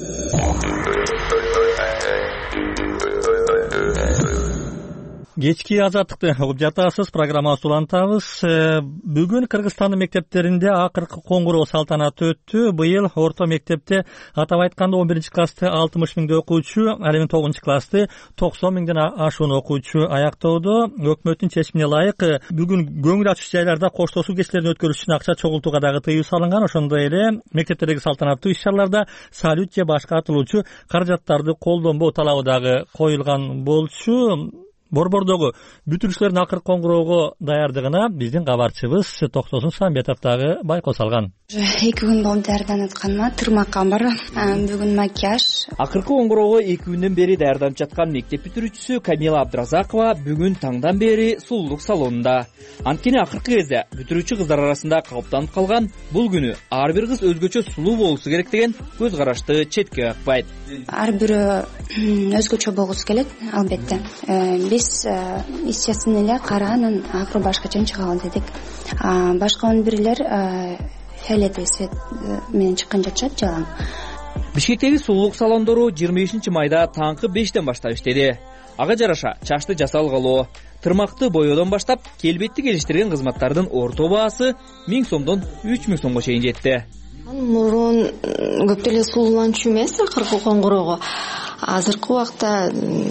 Кечки азаттыкты угуп жатасыз, программабызды улантабыз. Бүгүн Кыргызстандын мектептеринде акыркы коңгуроо салтанаты өттү. Быйыл орто мектепте атап айтканда он биринчи классты алтымыш миңдей окуучу, ал эми тогузунчу классты токсон миңден ашуун окуучу аяктоодо. Өкмөттүн чечимине ылайык бүгүн көңүл ачыш жайларда коштошуу кечилерин өткөрүш үчүн акча чогултууга дагы тыюу салынган. Ошондой эле мектептердеги салтанаттуу иш-чараларда салют же башка атылуучу каражаттарды колдонбоо талабы дагы коюлган болчу. Борбордогу бүтүрүүчүлөрдүн акыркы коңгуроого даярдыгына биздин кабарчыбыз Токтосун Самбетов дагы байкоо салган. эки күн болуп даярданып атканыма тырмакка бар. Бүгүн макияж. Акыркы коңгуроого эки күндөн бери даярданып жаткан мектеп бүтүрүүчүсү Камила Абдразакова бүгүн таңдан бери сулуулук салонунда. Анткени акыркы кезде бүтүрүүчү кыздар арасында калыптанып калган бул күнү ар бир кыз өзгөчө сулуу болуусу керек деген көз карашты четке какпайт. Ар бирөө өзгөчө болгусу келет, албетте. Биз естественно эле каранын акыры башка чейин чыгалы дедик. Башка он бирлер фиолетовый цвет менен чыккан жатышат жалаң. Бишкектеги сулуулук салондору жыйырма бешинчи майда таңкы бештен баштап иштеди. Ага жараша чачты жасалгалоо, тырмакты боёодон баштап келбетти келиштирген кызматтардын орто баасы миң сомдон үч миң сомго чейин жетти. Мурун көп деле сулууланчу эмес акыркы коңгуроого. Азыркы убакта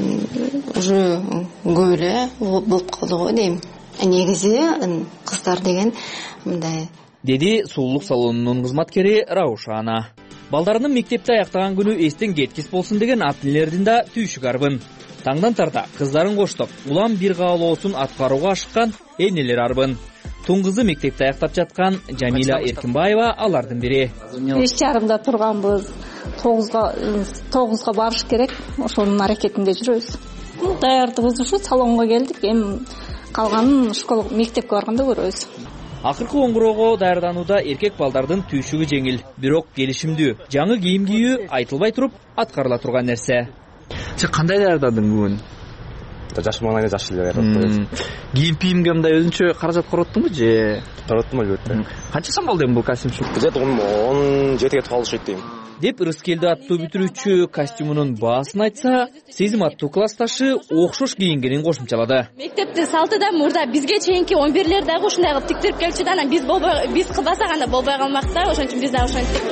уже көп эле болуп калды го дейм. Негизи кыздар деген мындай деди сулуулук салонунун кызматкери Раушана. Балдарынын мектепти аяктаган күнү эстен кеткис болсун деген ата-энелердин да түйшүк арбын. Таңдан тарта кыздарын коштоп, улам бир каалоосун аткарууга ашыккан энелер арбын. Тун кызы мектепти аяктап жаткан Жамила Эркинбаева алардын бири. беш жарымда турганбыз. тогузга тогузга барыш керек. Ошонун аракетинде жүрөбүз. Даярдыгыбыз ушу салонго келдик. Эми калганын школа мектепке барганда көрөбүз. Акыркы коңгуроого даярданууда эркек балдардын түйшүгү жеңил, бирок келишимдүү. Жаңы кийим кийүү айтылбай туруп аткарыла турган нерсе. Сен кандай даярдадың бүгүн? Жаш маңайда жаш эле даярдадым. Кийим кийимге мындай өзүнчө каражат короттуңбу же? Короттум албетте. Канча сом болду эми бул костюм үчүн? Где-то он жетиге кетип калышы дейм. Деп Рыскелди аттуу бүтүрүүчү костюмунун баасын айтса, Сезим аттуу классташы окшош кийингенин кошумчалады. Мектептин салты да мурда бизге чейинки он бирлер дагы ушундай кылып тиктирип келчү да, анан биз болбой биз кылбасак анда болбой калмак да, ошон үчүн биз дагы ошентип.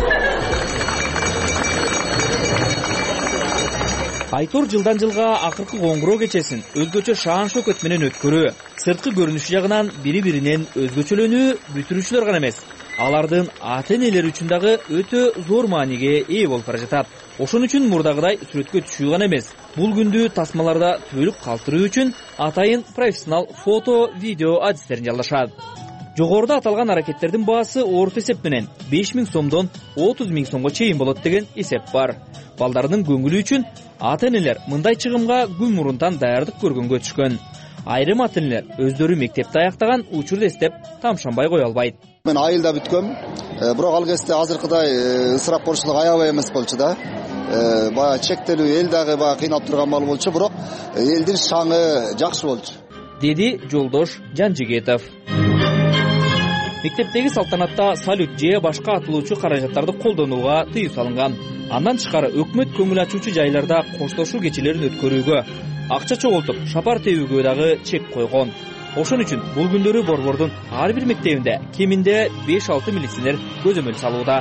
Айтор жылдан жылга акыркы коңгуроо кечесин өзгөчө шаан шөкөт менен өткөрүү, сырткы көрүнүшү жагынан бири-биринен өзгөчөлөнүү бүтүрүүчүлөр гана эмес, алардын ата-энелери үчүн дагы өтө зор мааниге ээ болуп бара жатат. Ошон үчүн мурдагыдай сүрөткө түшүү гана эмес, бул күндү тасмаларда түбөлүк калтыруу үчүн атайын профессионал фото, видео адистерин жалдашат. Жогоруда аталган аракеттердин баасы орто эсеп менен беш миң сомдон отуз миң сомго чейин болот деген эсеп бар. Балдарынын көңүлү үчүн ата-энелер мындай чыгымга күн мурунтан даярдык көргөнгө түшкөн. Айрым ата-энелер өздөрү мектепти аяктаган учурду эстеп тамшанбай кое албайт. Мен айылда бүткөм, бирок ал кезде азыркыдай ысырап болушулук аябай эмес болчу да. Баягы чектелүү эл дагы баягы кыйналып турган мал болчу, бирок элдин шаңы жакшы болчу. Деди Жолдош Жанжигетов. Мектептеги салтанатта салют же башка атылуучу каражаттарды колдонууга тыюу салынган. Андан тышкары өкмөт көңүл ачуучу жайларда коштошуу кечелерин өткөрүүгө, акча чогултуп шапар тебүүгө дагы чек койгон. Ошон үчүн бул күндөрү Борбордун ар бир мектебинде кеминде беш алты милиционер көзөмөл салууда.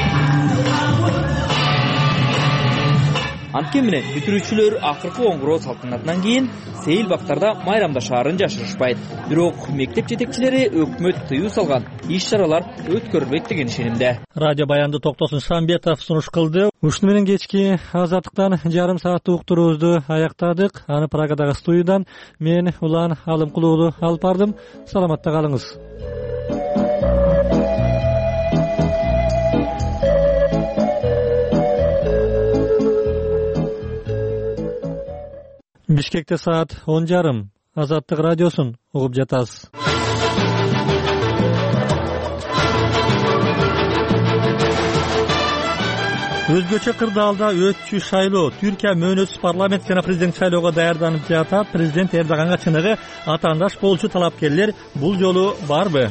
Анткени менен бүтүрүүчүлөр акыркы оңгуроо салтанатынан кийин Сейил бактарда майрамдашаарын жашырышпайт. Бирок мектеп жетекчилери өкмөт тыюу салган иш-чаралар өткөрүлбөйт деген ишенимде. Радио Баянды Токтосун Шамбетов сунуш кылды. Ушуну менен кечки Азаттыктан жарым сааттык уктуруубузду аяктадык. Аны Прагадагы студиядан мен Улан Алымкулуулу алып бардым. Саламатта калыңыз. Бишкекте саат он жарым. Азаттык радиосун угуп жатасыз. Өзгөчө кырдаалда өтчү шайлоо Түркия мөөнөтсүз парламент жана президент шайлоого даярданып жатат. Президент Эрдоганга чыныгы атаандаш болчу талапкерлер бул жолу барбы?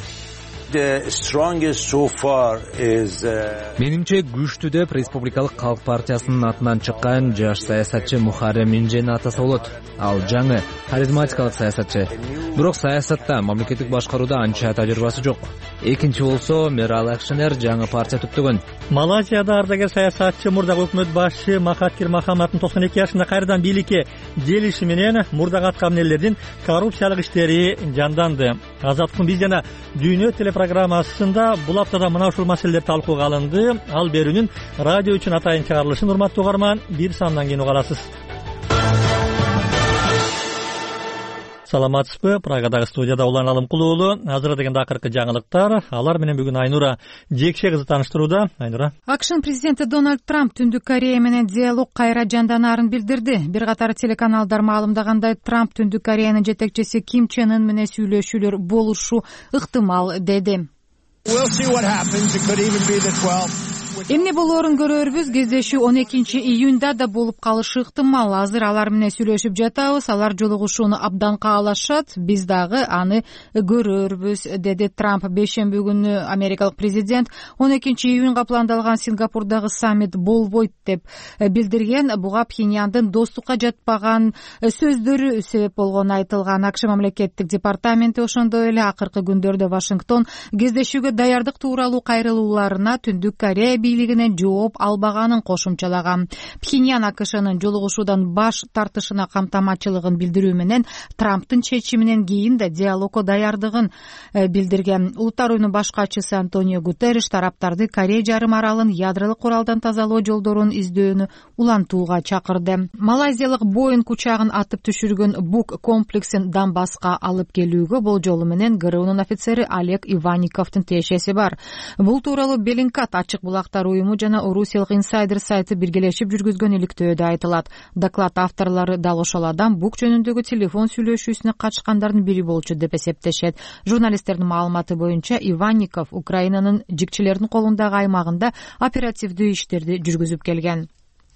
Менимче күчтүү деп Республикалык Калк партиясынын атынан чыккан жаш саясатчы Мухаррем Инжени атаса болот. Ал жаңы харизматикалык саясатчы. Бирок саясатта мамлекеттик башкарууда анча тажрыйбасы жок. Экинчи болсо Мерал Акшенер жаңы партия түптөгөн. Малайзияда ардагер саясатчы мурдагы өкмөт башчы Махатхир Мохаммаддын токсон эки жашында кайрадан бийликке желиши менен мурдагы аткан элдердин коррупциялык иштери жанданды. Азаттыктын биз жана дүйнө телепрограммасында бул аптада мына ушул маселелер талкууга алынды. Ал берүүнүн радио үчүн атайын чыгарылышын урматтуу угарман бир сандан кийин угаласыз. Саламатсызбы? Прагадагы студияда Улан Алымкулуулу. Азыр дегенде акыркы жаңылыктар. Алар менен бүгүн Айнура Жекше кызы тааныштырууда. Айнура. АКШнын президенти Дональд Трамп Түндүк Корея менен диалог кайра жанданаарын билдирди. Бир катар телеканалдар маалымдагандай, Трамп Түндүк Кореянын жетекчиси Ким Чен Ын менен сүйлөшүүлөр болушу ыктымал деди. Эмне болоорун көрөрбүз. Кездешүү он экинчи июнда да болуп калышы ыктымал. Азыр алар менен сүйлөшүп жатабыз. Алар жолугушууну абдан каалашат. Биз дагы аны көрөрбүз, деди Трамп. Бейшемби күнү америкалык президент он экинчи июнга пландалган Сингапурдагы саммит болбойт деп билдирген. Буга Пхеньяндын достукка жатпаган сөздөрү себеп болгону айтылган. АКШ мамлекеттик департаменти ошондой эле акыркы күндөрдө Вашингтон кездешүүгө даярдык тууралуу кайрылууларына Түндүк Корея бийлигинен жооп албаганын кошумчалаган. Пхеньян АКШнын жолугушуудан баш тартышына камтамачылыгын билдирүү менен Трамптын чечиминен кийин да диалогко даярдыгын билдирген. Улуттар уюмунун баш катчысы Антонио Гутерриш тараптарды Корея жарым аралын ядролук куралдан тазалоо жолдорун издөөнү улантууга чакырды. Малайзиялык Боинг учагын атып түшүргөн Бук комплексин Донбасска алып келүүгө болжолу менен ГРУнун офицери Олег Иванниковдун тиешеси бар. Бул тууралуу Беллингкат ачык булактар уюму жана Орусиялык инсайдер сайты биргелешип жүргүзгөн иликтөөдө айтылат. Доклад авторлору дал ошол адам Бук жөнүндөгү телефон сүйлөшүүсүнө катышкандардын бири болчу деп эсептешет. Журналисттердин маалыматы боюнча Иванников Украинанын жигчилердин колундагы аймагында оперативдүү иштерди жүргүзүп келген.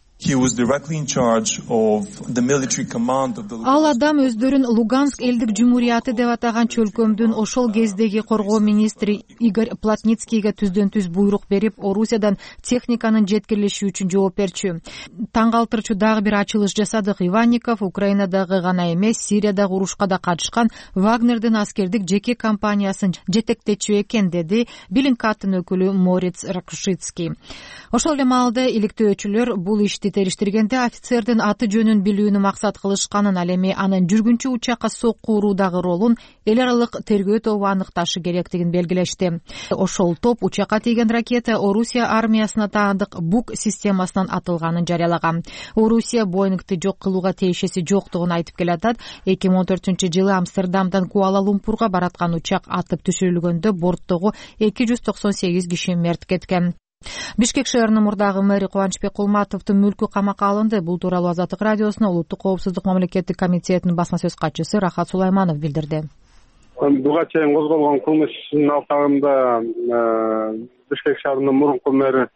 Ал адам өздөрүн Луганск элдик жумурияты деп атаган чөлкөмдүн ошол кездеги коргоо министри Игорь Плотницкийге түздөн түз буйрук берип, Орусиядан техниканын жеткирилиши үчүн жооп берчү. Таң калтырчу дагы бир ачылыш жасадык. Иванников Украинадагы гана эмес, Сириядагы урушка да катышкан Вагнердин аскердик жеке компаниясын жетектечү экен, деди Беллингкаттын өкүлү Мориц Ракушицкий. Ошол эле маалда иликтөөчүлөр бул ишти териштиргенде офицердин аты жөнүн билүүнү максат кылышканын, ал эми анын жүргүнчү учакка сокку уруудагы ролун эл аралык тергөө тобу аныкташы керектигин белгилешти. Ошол топ учакка тийген ракета Орусия армиясына таандык Бук системасынан атылганын жарыялаган. Орусия Боингти жок кылууга тиешеси жоктугун айтып келатат. эки миң он төртүнчү жылы Амстердамдан Куала-Лумпурга бараткан учак атып түшүрүлгөндө борттогу эки жүз токсон сегиз киши мерт кеткен. Бишкек шаарынын мурдагы мэри Кубанычбек Кулматовдун мүлкү камакка алынды. Бул тууралуу Азаттык радиосуна Улуттук коопсуздук мамлекеттик комитетинин басма сөз катчысы Рахат Сулайманов билдирди. Буга чейин козголгон кылмыштын алкагында Бишкек шаарынын мурунку мэри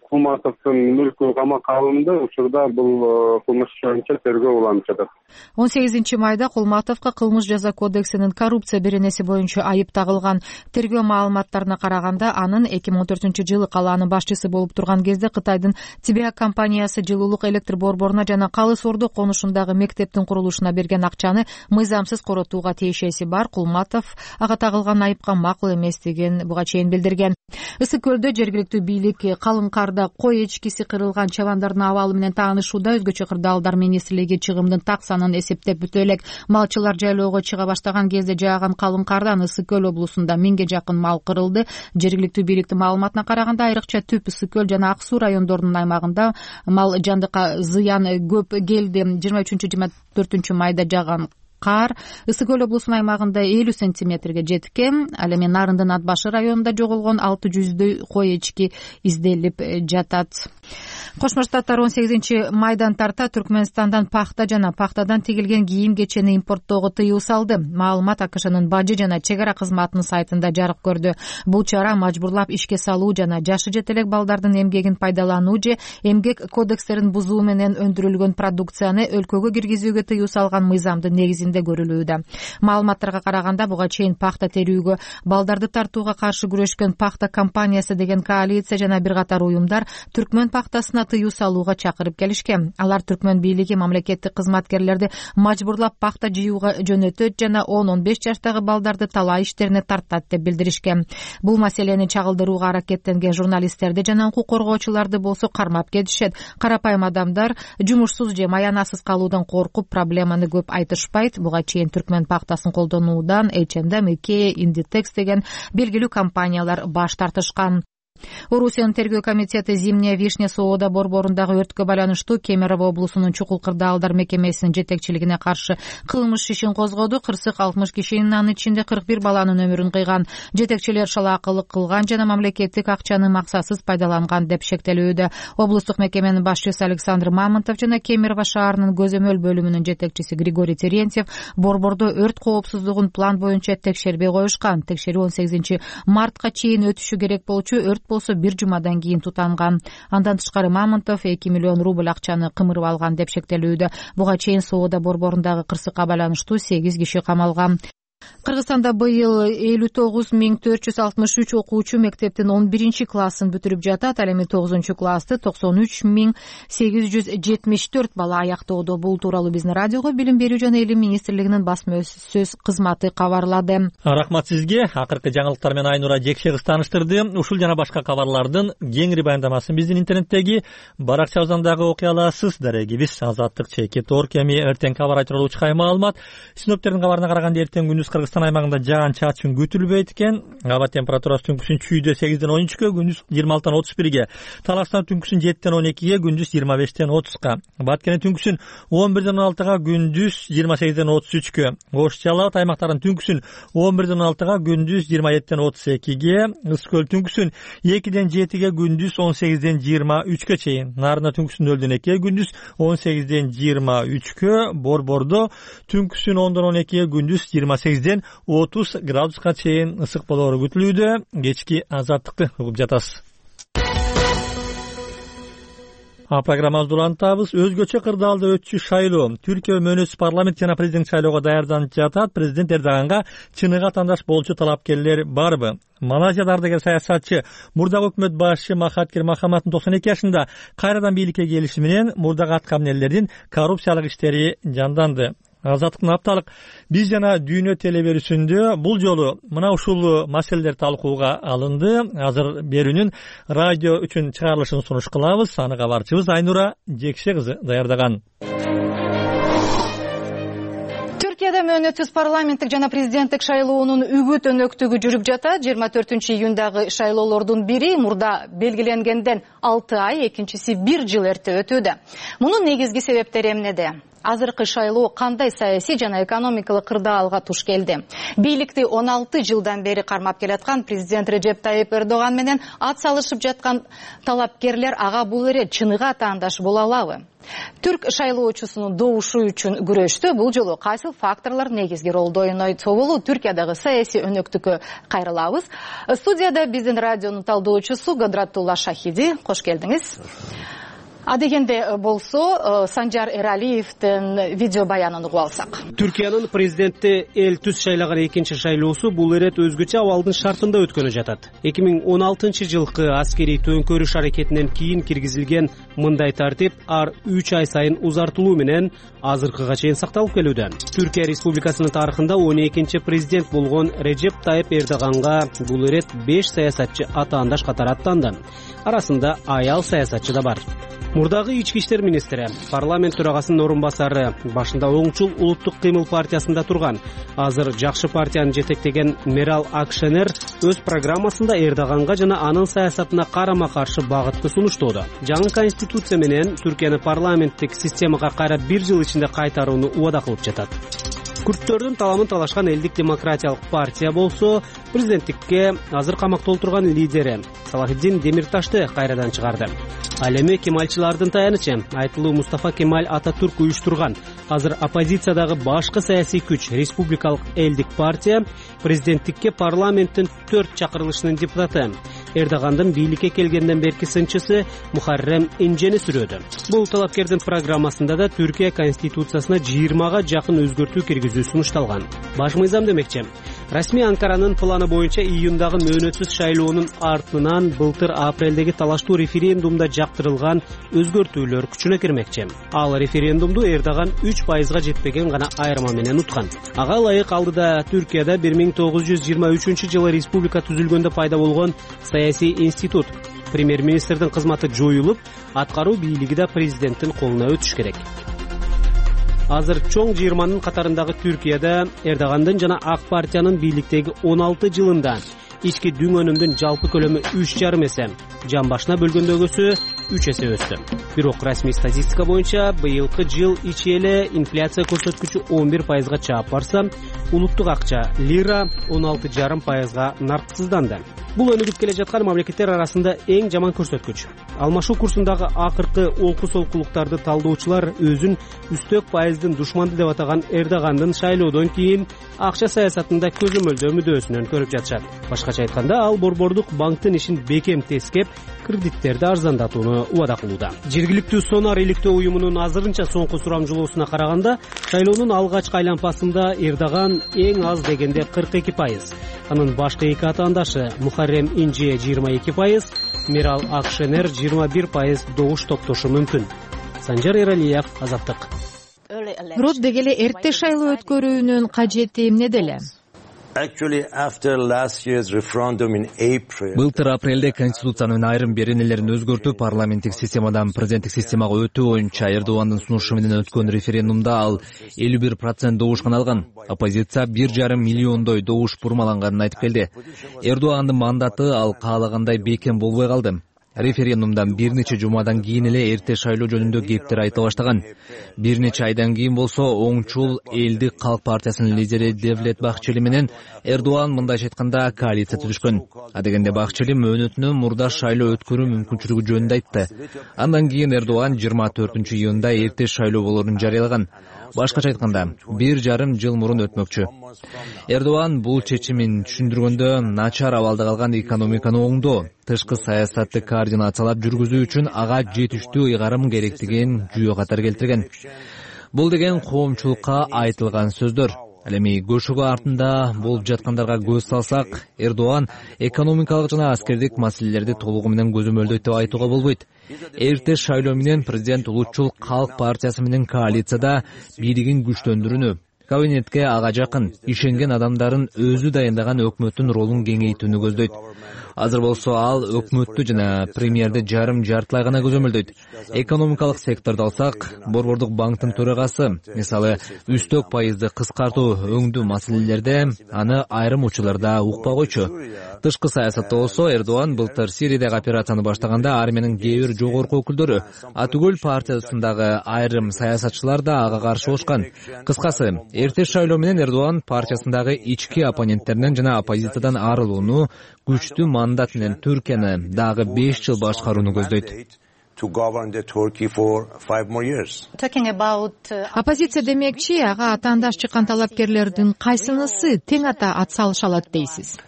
Кулматовдун мүлкү камакка алынды. Учурда бул кылмыш боюнча тергөө уланып жатат. он сегизинчи майда Кулматовго кылмыш жаза кодексинин коррупция беренеси боюнча айып тагылган. Тергөө маалыматтарына караганда, анын эки миң он төртүнчү жылы калаанын башчысы болуп турган кезде Кытайдын Тибиак компаниясы жылуулук электр борборуна жана Калыс Ордо конушундагы мектептин курулушуна берген акчаны мыйзамсыз коротууга тиешеси бар. Кулматов ага тагылган айыпка макул эмес деген буга чейин билдирген. Ысык көлдө жергиликтүү бийлик калың карда кой эчкиси кырылган чабандардын абалы менен таанышууда. Өзгөчө кырдаалдар министрлиги чыгымдын так санын эсептеп бүтө элек. Малчылар жайлоого чыга баштаган кезде жааган калың кардан Ысык көл облусунда миңге жакын мал кырылды. Жергиликтүү бийликтин маалыматына караганда, айрыкча Түп, Ысык көл жана Ак Суу райондорунун аймагында мал жандыкка зыян көп келди. жыйырма үчүнчү жыйырма төртүнчү майда жааган кар Ысык көл облусунун аймагында элүү сантиметрге жеткен. Ал эми Нарындын Ат башы районунда жоголгон алты жүздөй кой эчки изделип жатат. Кошмо Штаттар он сегизинчи майдан тарта Түркмөнстандан пахта жана пахтадан тигилген кийим кечени импорттоого тыюу салды. Маалымат АКШнын бажы жана чек ара кызматынын сайтында жарык көрдү. Бул чара мажбурлап ишке салуу жана жашы жете элек балдардын эмгегин пайдалануу же эмгек кодекстерин бузуу менен өндүрүлгөн продукцияны өлкөгө киргизүүгө тыюу салган мыйзамдын негизинде көрүлүүдө. Маалыматтарга караганда, буга чейин пахта терүүгө, балдарды тартууга каршы күрөшкөн Пахта компаниясы деген коалиция жана бир катар уюмдар Түркмөн пахтасына тыюу салууга чакырып келишкен. Алар Түркмөн бийлиги мамлекеттик кызматкерлерди мажбурлап пахта жыюуга жөнөтөт жана он он беш жаштагы балдарды талаа иштерине тартат деп билдиришкен. Бул маселени чагылдырууга аракеттенген журналисттерди жана укук коргоочуларды болсо кармап кетишет. Карапайым адамдар жумушсуз же маянасыз калуудан коркуп, проблеманы көп айтышпайт. Буга чейин Түркмөн пахтасын колдонуудан эйч энд эм, Икеа, Индитекс деген белгилүү компаниялар баш тартышкан. Орусиянын тергөө комитети Зимняя Вишня соода борборундагы өрткө байланыштуу Кемерово облусунун чукул кырдаалдар мекемесинин жетекчилигине каршы кылмыш ишин козгоду. Кырсык алтымыш кишинин, анын ичинде кырк бир баланын өмүрүн кыйган. Жетекчилер шалаакылык кылган жана мамлекеттик акчаны максатсыз пайдаланган деп шектелүүдө. Облустук мекеменин башчысы Александр Мамонтов жана Кемерово шаарынын көзөмөл бөлүмүнүн жетекчиси Григорий Терентьев борбордо өрт коопсуздугун план боюнча текшербей коюшкан. Текшерүү он сегизинчи мартка чейин өтүшү керек болчу. Өрт болсо бир жумадан кийин тутанган. Андан тышкары Мамонтов эки миллион рубль акчаны кымырып алган деп шектелүүдө. Буга чейин соода борборундагы кырсыкка байланыштуу сегиз киши камалган. Кыргызстанда быйыл элүү тогуз миң төрт жүз алтымыш үч окуучу мектептин он биринчи классын бүтүрүп жатат. Ал эми тогузунчу классты токсон үч миң сегиз жүз жетимиш төрт бала аяктоодо. Бул тууралуу биздин радиого Билим берүү жана Илим министрлигинин басма сөз кызматы кабарлады. Рахмат сизге. Акыркы жаңылыктар менен Айнура Жекше кыз тааныштырды. Ушул жана башка кабарлардын кеңири баяндамасын биздин интернеттеги баракчабыздан дагы окуй аласыз. Дарегибиз Азаттык чеки Торк. Эми эртең кабар айтылуу учкай маалымат. Синоптиктердин кабарына караганда эртең күндүз Кыргызстан аймагында жаан чачын күтүлбөйт экен. Аба температурасы түнкүсүн чүйдө сегизден он үчкө, күндүз жыйырма алтыдан отуз бирге. Талаштан түнкүсүн жеттен он экиге, күндүз жыйырма бештен отузга. Баткенде түнкүсүн он бирден он алтыга, күндүз жыйырма сегизден отуз үчкө. Ош Жалал Абад аймактарынын түнкүсүн он бирден он алтыга, күндүз жыйырма жетиден отуз экиге. Ысык көл түнкүсүн экиден жетиге, күндүз он сегизден жыйырма үчкө чейин. Нарында түнкүсүн нөлдөн экиге, күндүз он сегизден жыйырма үчкө. Борбордо түнкүсүн ондон он экиге, күндүз жыйырма сегизден отуз градуска чейин ысык болоору күтүлүүдө. Кечки азаттыкты угуп жатасыз. А программабызды улантабыз. Өзгөчө кырдаалда өтчү шайлоо. Түркия мөөнөтсүз парламент жана президент шайлоого даярданып жатат. Президент Эрдоганга чыныгы атаандаш болчу талапкерлер барбы? Малайзияда ардагер саясатчы мурдагы өкмөт башчы Махатхир Мохаммаддын токсон эки жашында кайрадан бийликке келиши менен мурдагы аткаминерлердин коррупциялык иштери жанданды. Азаттыктын апталык биз жана дүйнө телеберүүсүндө бул жолу мына ушул маселелер талкууга алынды. Азыр берүүнүн радио үчүн чыгарылышын сунуш кылабыз. Аны кабарчыбыз Айнура Жекше кызы даярдаган. Түркияда мөөнөтсүз парламенттик жана президенттик шайлоонун үгүт өнөктүгү жүрүп жатат. жыйырма төртүнчү июндагы шайлоолордун бири мурда белгиленгенден алты ай, экинчиси бир жыл эрте өтүүдө. Мунун негизги себептери эмнеде? Азыркы шайлоо кандай саясий жана экономикалык кырдаалга туш келди? Бийликти он алты жылдан бери кармап келаткан президент Режеп Тайип Эрдоган менен ат салышып жаткан талапкерлер ага бул эре чыныгы атаандаш боло алабы? Түрк шайлоочусунун добушу үчүн күрөштө бул жолу кайсыл факторлор негизги ролду ойнойт? Болу Түркиядагы саясий өнөктүккө кайрылабыз. Студияда биздин радионун талдоочусу Гадратулла Шахиди, кош келдиңиз. Адегенде болсо Санжар Эралиевдин видео баянын угуп алсак. Түркиянын президенти эл түз шайлаган экинчи шайлоосу бул ирет өзгөчө абалдын шартында өткөнү жатат. эки миң он алтынчы жылкы аскерий төңкөрүш аракетинен кийин киргизилген мындай тартип ар үч ай сайын узартылуу менен азыркыга чейин сакталып келүүдө. Түркия Республикасынын тарыхында он экинчи президент болгон Режеп Тайип Эрдоганга бул ирет беш саясатчы атаандаш катары аттанды. Арасында аял саясатчы да бар. Мурдагы ички иштер министри, парламент төрагасынын орун басары, башында оңчул улуттук кыймыл партиясында турган, азыр жакшы партияны жетектеген Мерал Акшенер өз программасында Эрдоганга жана анын саясатына карама каршы багытты сунуштоодо. Жаңы конституция менен Түркияны парламенттик системага кайра бир жыл ичинде кайтарууну убада кылып жатат. Күрттөрдүн таламын талашкан элдик демократиялык партия болсо, президенттикке азыр камакта отурган лидери Салахиддин Демирташты кайрадан чыгарды. Ал эми кемалчылардын таянычы айтылуу Мустафа Кемаль Ататүрк уюштурган азыр оппозициядагы башкы саясий күч Республикалык элдик партия президенттикке парламенттин төрт чакырылышынын депутаты Эрдогандын бийликке келгенден берки сынчысы Мухаррем Инжени сүрөдү. Бул талапкердин программасында да Түркия конституциясына жыйырмага жакын өзгөртүү киргизүү сунушталган. Баш мыйзам демекчи. Расмий Анкаранын планы боюнча июндагы мөөнөтсүз шайлоонун артынан былтыр апрелдеги талаштуу референдумда жактырылган өзгөртүүлөр күчүнө кирмекчи. Ал референдумду Эрдоган үч пайызга жетпеген гана айырма менен уткан. Ага ылайык алдыда Түркияда бир миң тогуз жүз жыйырма үчүнчү жылы республика түзүлгөндө пайда болгон саясий институт. Премьер-министрдин кызматы жоюлуп, аткаруу бийлиги да президенттин колуна өтүш керек. Азыр чоң жыйырманын катарындагы Түркияда Эрдогандын жана Ак партиянын бийликтеги он алты жылында ички дүң өнүмдүн жалпы көлөмү үч жарым эсе, жан башына бөлгөндөгүсү үч эсе өстү. Бирок расмий статистика боюнча быйылкы жыл ичи эле инфляция көрсөткүчү он бир пайызга чаап барса, улуттук акча лира он алты жарым пайызга нарксызданды. Бул өнүгүп келе жаткан мамлекеттер арасында эң жаман көрсөткүч. Алмашуу курсундагы акыркы олку-солкулуктарды талдоочулар өзүн үстөк пайыздын душманды деп атаган Эрдогандын шайлоодон кийин акча саясатында көзөмөлдөө мүдөөсүнөн көрүп жатышат. Башкача айтканда, ал борбордук банктын ишин бекем тескеп, кредиттерди арзандатууну убада кылууда. Жергиликтүү сонар иликтөө уюмунун азырынча соңку сурамжылоосуна караганда, шайлоонун алгачкы айланпасында Эрдоган эң аз дегенде кырк эки пайыз, анын башкы эки атаандашы Мухаррем Инже жыйырма эки пайыз, Мерал Акшенер жыйырма бир пайыз добуш топтошу мүмкүн. Санжар Эралиев, Азаттык. Бирок деги эле эрте шайлоо өткөрүүнүн кажети эмнеде эле? Былтыр апрелде конституциянын айрым беренелерин өзгөртүү, парламенттик системадан президенттик системага өтүү боюнча Эрдогандын сунушу менен өткөн референдумда ал элүү бир процент добушкан алган. Оппозиция бир жарым миллиондой добуш бурмаланганын айтып келди. Эрдогандын мандаты ал каалагандай бекем болбой калды. Референдумдан бир нече жумадан кийин эле эрте шайлоо жөнүндө кептер айтыла баштаган. Бир нече айдан кийин болсо оңчул элдик калк партиясынын лидери Девлет Бахчели менен Эрдоган мындайча айтканда коалиция түзүшкөн. Адегенде Бахчели мөөнөтүнө мурда шайлоо өткөрүү мүмкүнчүлүгү жөнүндө айтты. Андан кийин Эрдоган жыйырма төртүнчү июнда эрте шайлоо болоорун жарыялаган. Башкача айтканда, бир жарым жыл мурун өтмөкчү. Эрдоган бул чечимин түшүндүргөндө начар абалда калган экономиканы оңдоо, тышкы саясатты координациялап жүргүзүү үчүн ага жетиштүү ыйгарым керектигин жүйө катары келтирген. Бул деген коомчулукка айтылган сөздөр. Ал эми көшөгө артында болуп жаткандарга көз салсак, Эрдоган экономикалык жана аскердик маселелерди толугу менен көзөмөлдөйт деп айтууга болбойт. Эрте шайлоо менен президент улутчул калк партиясы менен коалицияда бийлигин күчтөндүрүүнү, кабинетке ага жакын ишенген адамдарын өзү дайындаган өкмөттүн ролун кеңейтүүнү көздөйт. Азыр болсо ал өкмөттү жана премьерди жарым жартылай гана көзөмөлдөйт. Экономикалык секторду алсак, Борбордук банктын төрагасы, мисалы, үстөк пайызды кыскартуу өңдүү маселелерде аны айрым учурларда укпай койчу. Тышкы саясатта болсо Эрдоган былтыр Сириядагы операцияны баштаганда армиянын кээ бир жогорку өкүлдөрү, Атүгөл партиясындагы айрым саясатчылар да ага каршы болушкан. Кыскасы, эрте шайлоо менен Эрдоган партиясындагы ички оппоненттеринен жана оппозициядан арылууну, күчтүү мандат менен Түркияны дагы беш жыл башкарууну көздөйт. Оппозиция демекчи, ага атаандаш чыккан талапкерлердин кайсынысы тең ата ат салыша алат дейсиз?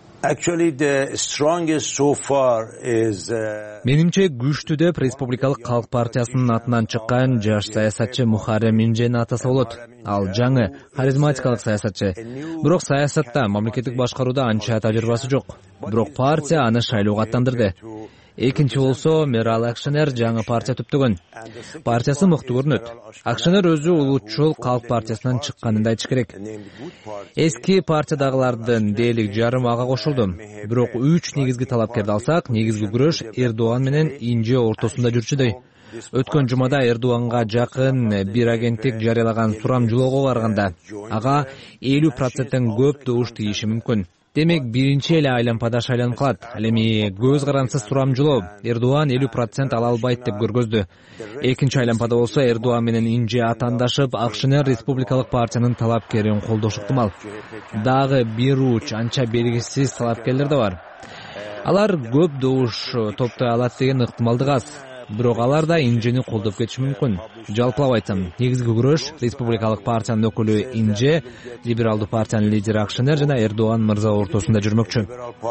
Менимче күчтүү деп Республикалык Калк партиясынын атынан чыккан жаш саясатчы Мухаррем Инжени атаса болот. Ал жаңы, харизматикалык саясатчы. Бирок саясатта, мамлекеттик башкарууда анча тажрыйбасы жок. Бирок партия аны шайлоого аттандырды. Экинчи болсо Мерал Акшенер жаңы партия түптөгөн. Партиясы мыкты көрүнөт. Акшенер өзү улутчул Калк партиясынан чыкканын да айтыш керек. Эски партиядагылардын дээрлик жарым ага кошулду. Бирок үч негизги талапкерди алсак, негизги күрөш Эрдоган менен Инже ортосунда жүрчүдөй. Өткөн жумада Эрдоганга жакын бир агенттик жарыялаган сурамжылоого барганда, ага элүү проценттен көп добуш тийиши мүмкүн. Демек, биринчи эле айлампада шайланып калат. Ал эми көз карансыз сурамжылоо Эрдоган элүү процент ала албайт деп көргөздү. Экинчи айлампада болсо Эрдоган менен Инже атаандашып, Акшенер Республикалык партиянын талапкерин колдошу ыктымал. Дагы бир уч анча белгисиз талапкерлер да бар. Алар көп добуш топтой алат деген ыктымалдык аз. Бирок алар да Инжени колдоп кетиши мүмкүн. Жалпылап айтсам, негизги күрөш Республикалык партиянын өкүлү Инже, Либералдуу партиянын лидери Акшенер жана Эрдоган мырза ортосунда жүрмөкчү.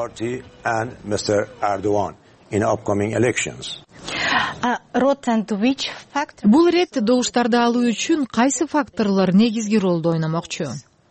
Бул ирет добуштарды алуу үчүн кайсы факторлор негизги ролду ойномокчу?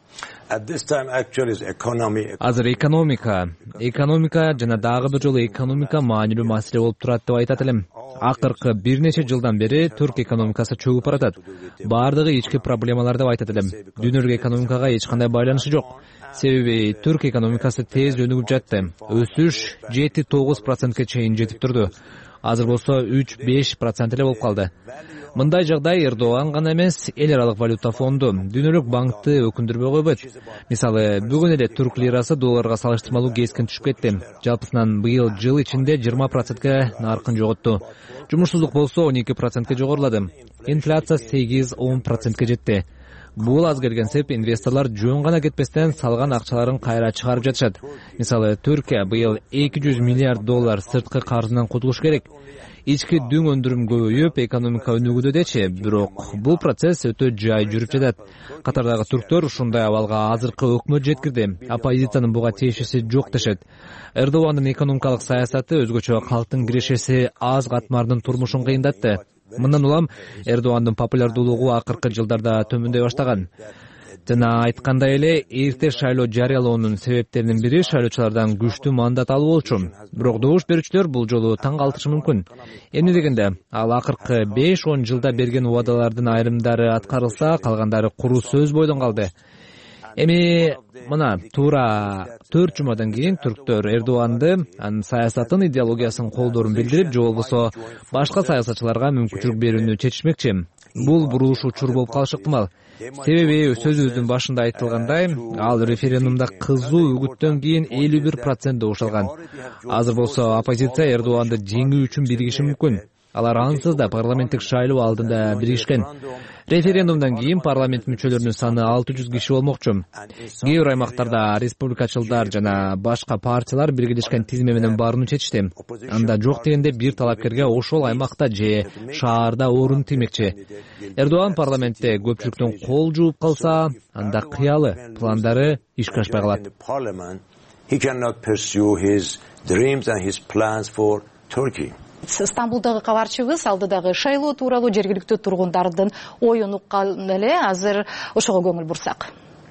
Азыр экономика, экономика жана дагы бир жолу экономика маанилүү маселе болуп турат деп айтат элем. Акыркы бир нече жылдан бери Түрк экономикасы чөгүп баратат. Бардыгы ички проблемалар деп айтат элем. Дүйнөлүк экономикага эч кандай байланышы жок. Себеби Түрк экономикасы тез өнүгүп жатты. Өсүш жети тогуз процентке чейин жетип турду. Азыр болсо үч беш процент эле болуп калды. Мындай жагдай Эрдоган гана эмес, эл аралык валюта фонду, Дүйнөлүк банкты өкүндүрбөй койбойт. Мисалы, бүгүн эле түрк лирасы долларга салыштырмалуу кескин түшүп кетти. Жалпысынан быйыл жыл ичинде жыйырма процентке наркын жоготту. Жумушсуздук болсо он эки процентке жогорулады. Инфляция сегиз он процентке жетти. Бул аз келген сеп инвесторлор жөн гана кетпестен салган акчаларын кайра чыгарып жатышат. Мисалы, Түркия быйыл эки жүз миллиард доллар сырткы карзынан кутулуш керек. Ички дүң өндүрүм көбөйүп, экономика өнүгүүдө дечи, бирок бул процесс өтө жай жүрүп жатат. Катардагы түрктөр ушундай абалга азыркы өкмөт жеткирди. Оппозициянын буга тиешеси жок дешет. Эрдогандын экономикалык саясаты өзгөчө калктын кирешеси аз катмардын турмушун кыйындатты. Мындан улам Эрдогандын популярдуулугу акыркы жылдарда төмөндөй баштаган. Жана айткандай эле, эрте шайлоо жарыялоонун себептеринин бири шайлоочулардан күчтүү мандат алуу болчу. Бирок добуш берүүчүлөр бул жолу таң калтышы мүмкүн. Эмне дегенде, ал акыркы беш он жылда берген убадалардын айрымдары аткарылса, калгандары куру сөз бойдон калды. Эми мына туура төрт жумадан кийин түрктөр Эрдоганды, анын саясатын, идеологиясын колдоорун билдирип, же болбосо башка саясатчыларга мүмкүнчүлүк берүүнү чечишмекчи. Бул бурулуш учур болуп калышы ыктымал. Себеби сөзүбүздүн башында айтылгандай, ал референдумда кызуу үгүттөн кийин элүү бир процент добуш алган. Азыр болсо оппозиция Эрдоганды жеңүү үчүн биригиши мүмкүн. Алар ансыз да парламенттик шайлоо алдында биригишкен. Референдумдан кийин парламент мүчөлөрүнүн саны алты жүз киши болмокчу. Кээ бир аймактарда республикачылдар жана башка партиялар биргелешкен тизме менен баарыны чечишти. Анда жок дегенде бир талапкерге ошол аймакта же шаарда орун тиймекчи. Эрдоган парламентте көпчүлүктөн кол жууп калса, анда кыялы пландары ишке ашпай калат. Стамбулдагы кабарчыбыз алдыдагы шайлоо тууралуу жергиликтүү тургундардын оюн уккан эле, азыр ошого көңүл бурсак.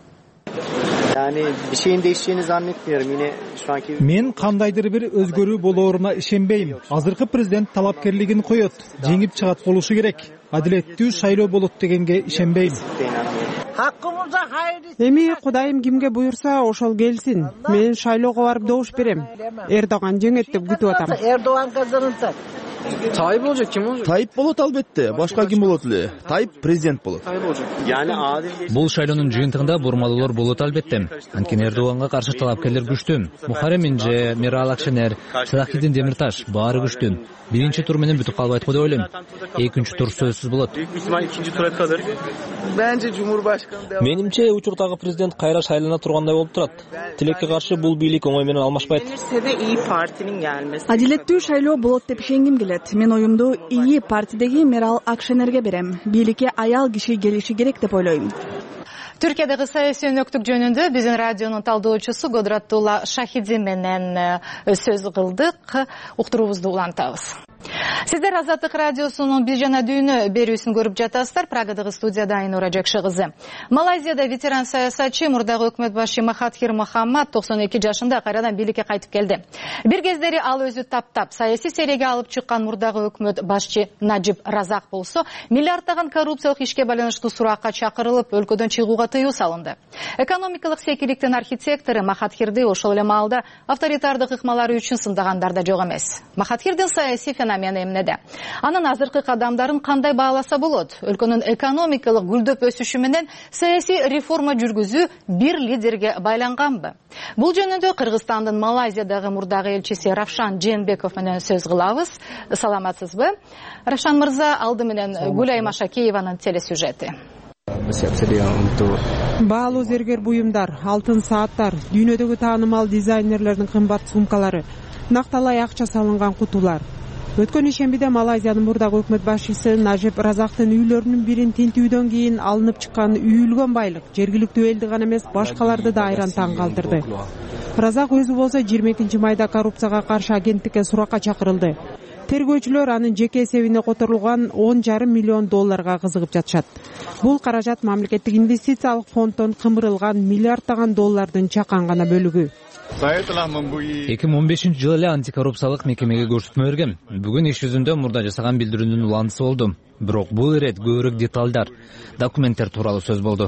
Мен кандайдыр бир өзгөрүү болооруна ишенбейм. Азыркы президент талапкерлигин коет, жеңип чыгат болушу керек. Адилеттүү шайлоо болот дегенге ишенбейм. эми Кудайым кимге буйрса ошол келсин. Мен шайлоого барып добуш берем. Эрдоган жеңет деп күтүп атам. Эрдоган казанса Tayyip olacak, kim olacak? Tayyip болот албетте. Башка ким болот эле? Tayyip президент болот. Yani adil. Бул шайлоонун жыйынтыгында бурмалоолор болот албетте. Анткени Эрдоганга каршы талапкерлер күчтүү. Мухаррем Инже, Мирал Акшенер, Салахиддин Демирташ баары күчтүү. Биринчи тур менен бүтүп калбайт го деп ойлойм. Экинчи тур сөзсүз болот. Büyük ihtimal ikinci tura kalır. Bence Cumhurbaşkanı devam. Менимче учурдагы президент кайра шайлана тургандай болуп турат. Тилекке каршы бул бийлик оңой менен алмашпайт. İyi Parti'nin gelmesi. Адилеттүү шайлоо болот деп ишенгим келет. Мен оюмду ИИ партидеги Мирал Акшенерге берем. Бийликке аял киши келиши керек деп ойлойм. Түркиядагы саясий өнөктүк жөнүндө биздин радионун талдоочусу Годраттулла Шахиди менен сөз кылдык. Уктуруубузду улантабыз. Сиздер Азаттык радиосунун биз жана дүйнө берүүсүн көрүп жатасыздар. Прагадагы студияда Айнура Жакшы кызы. Малайзияда ветеран саясатчы, мурдагы өкмөт башы Махатхир Мохаммад токсон эки жашында кайрадан бийликке кайтып келди. Бир кездери ал өзү таптап, саясий сереге алып чыккан мурдагы өкмөт башчы Наджиб Разак болсо, миллиарддаган коррупциялык ишке байланыштуу суракка чакырылып, өлкөдөн чыгууга тыюу салынды. Экономикалык секириктин архитектору Махатхирди ошол эле маалда авторитардык ыкмалары үчүн сындагандар да жок эмес. Махатхирдин саясий феномен эмнеде? Анын азыркы кадамдарын кандай бааласа болот? Өлкөнүн экономикалык гүлдөп өсүшү менен саясий реформа жүргүзүү бир лидерге байланганбы? Бул жөнүндө Кыргызстандын Малайзиядагы мурдагы элчиси Равшан Жээнбеков менен сөз кылабыз. Саламатсызбы? Равшан мырза, алды менен Гүлай Машакееванын телесюжети. Баалуу зергер буюмдар, алтын сааттар, дүйнөдөгү таанымал дизайнерлердин кымбат сумкалары, накталай акча салынган кутулар. Өткөн ишембиде Малайзиянын мурдагы өкмөт башчысы Наджиб Разактын үйлөрүнүн бирин тинтүүдөн кийин алынып чыккан үйүлгөн байлык жергиликтүү элди гана эмес, башкаларды да айран таң калтырды. Разак өзү болсо жыйырма экинчи майда коррупцияга каршы агенттикке суракка чакырылды. Тергөөчүлөр анын жеке эсебине которулган он жарым миллион долларга кызыгып жатышат. Бул каражат мамлекеттик инвестициялык фонддон кымырылган миллиарддаган доллардын чакан гана бөлүгү. эки миң он бешинчи жылы эле антикоррупциялык мекемеге көрсөтмө бергем. Бүгүн иш жүзүндө мурда жасаган билдирүүнүн уландысы болду. Бирок бул ирет көбүрөөк деталдар, документтер тууралуу сөз болду.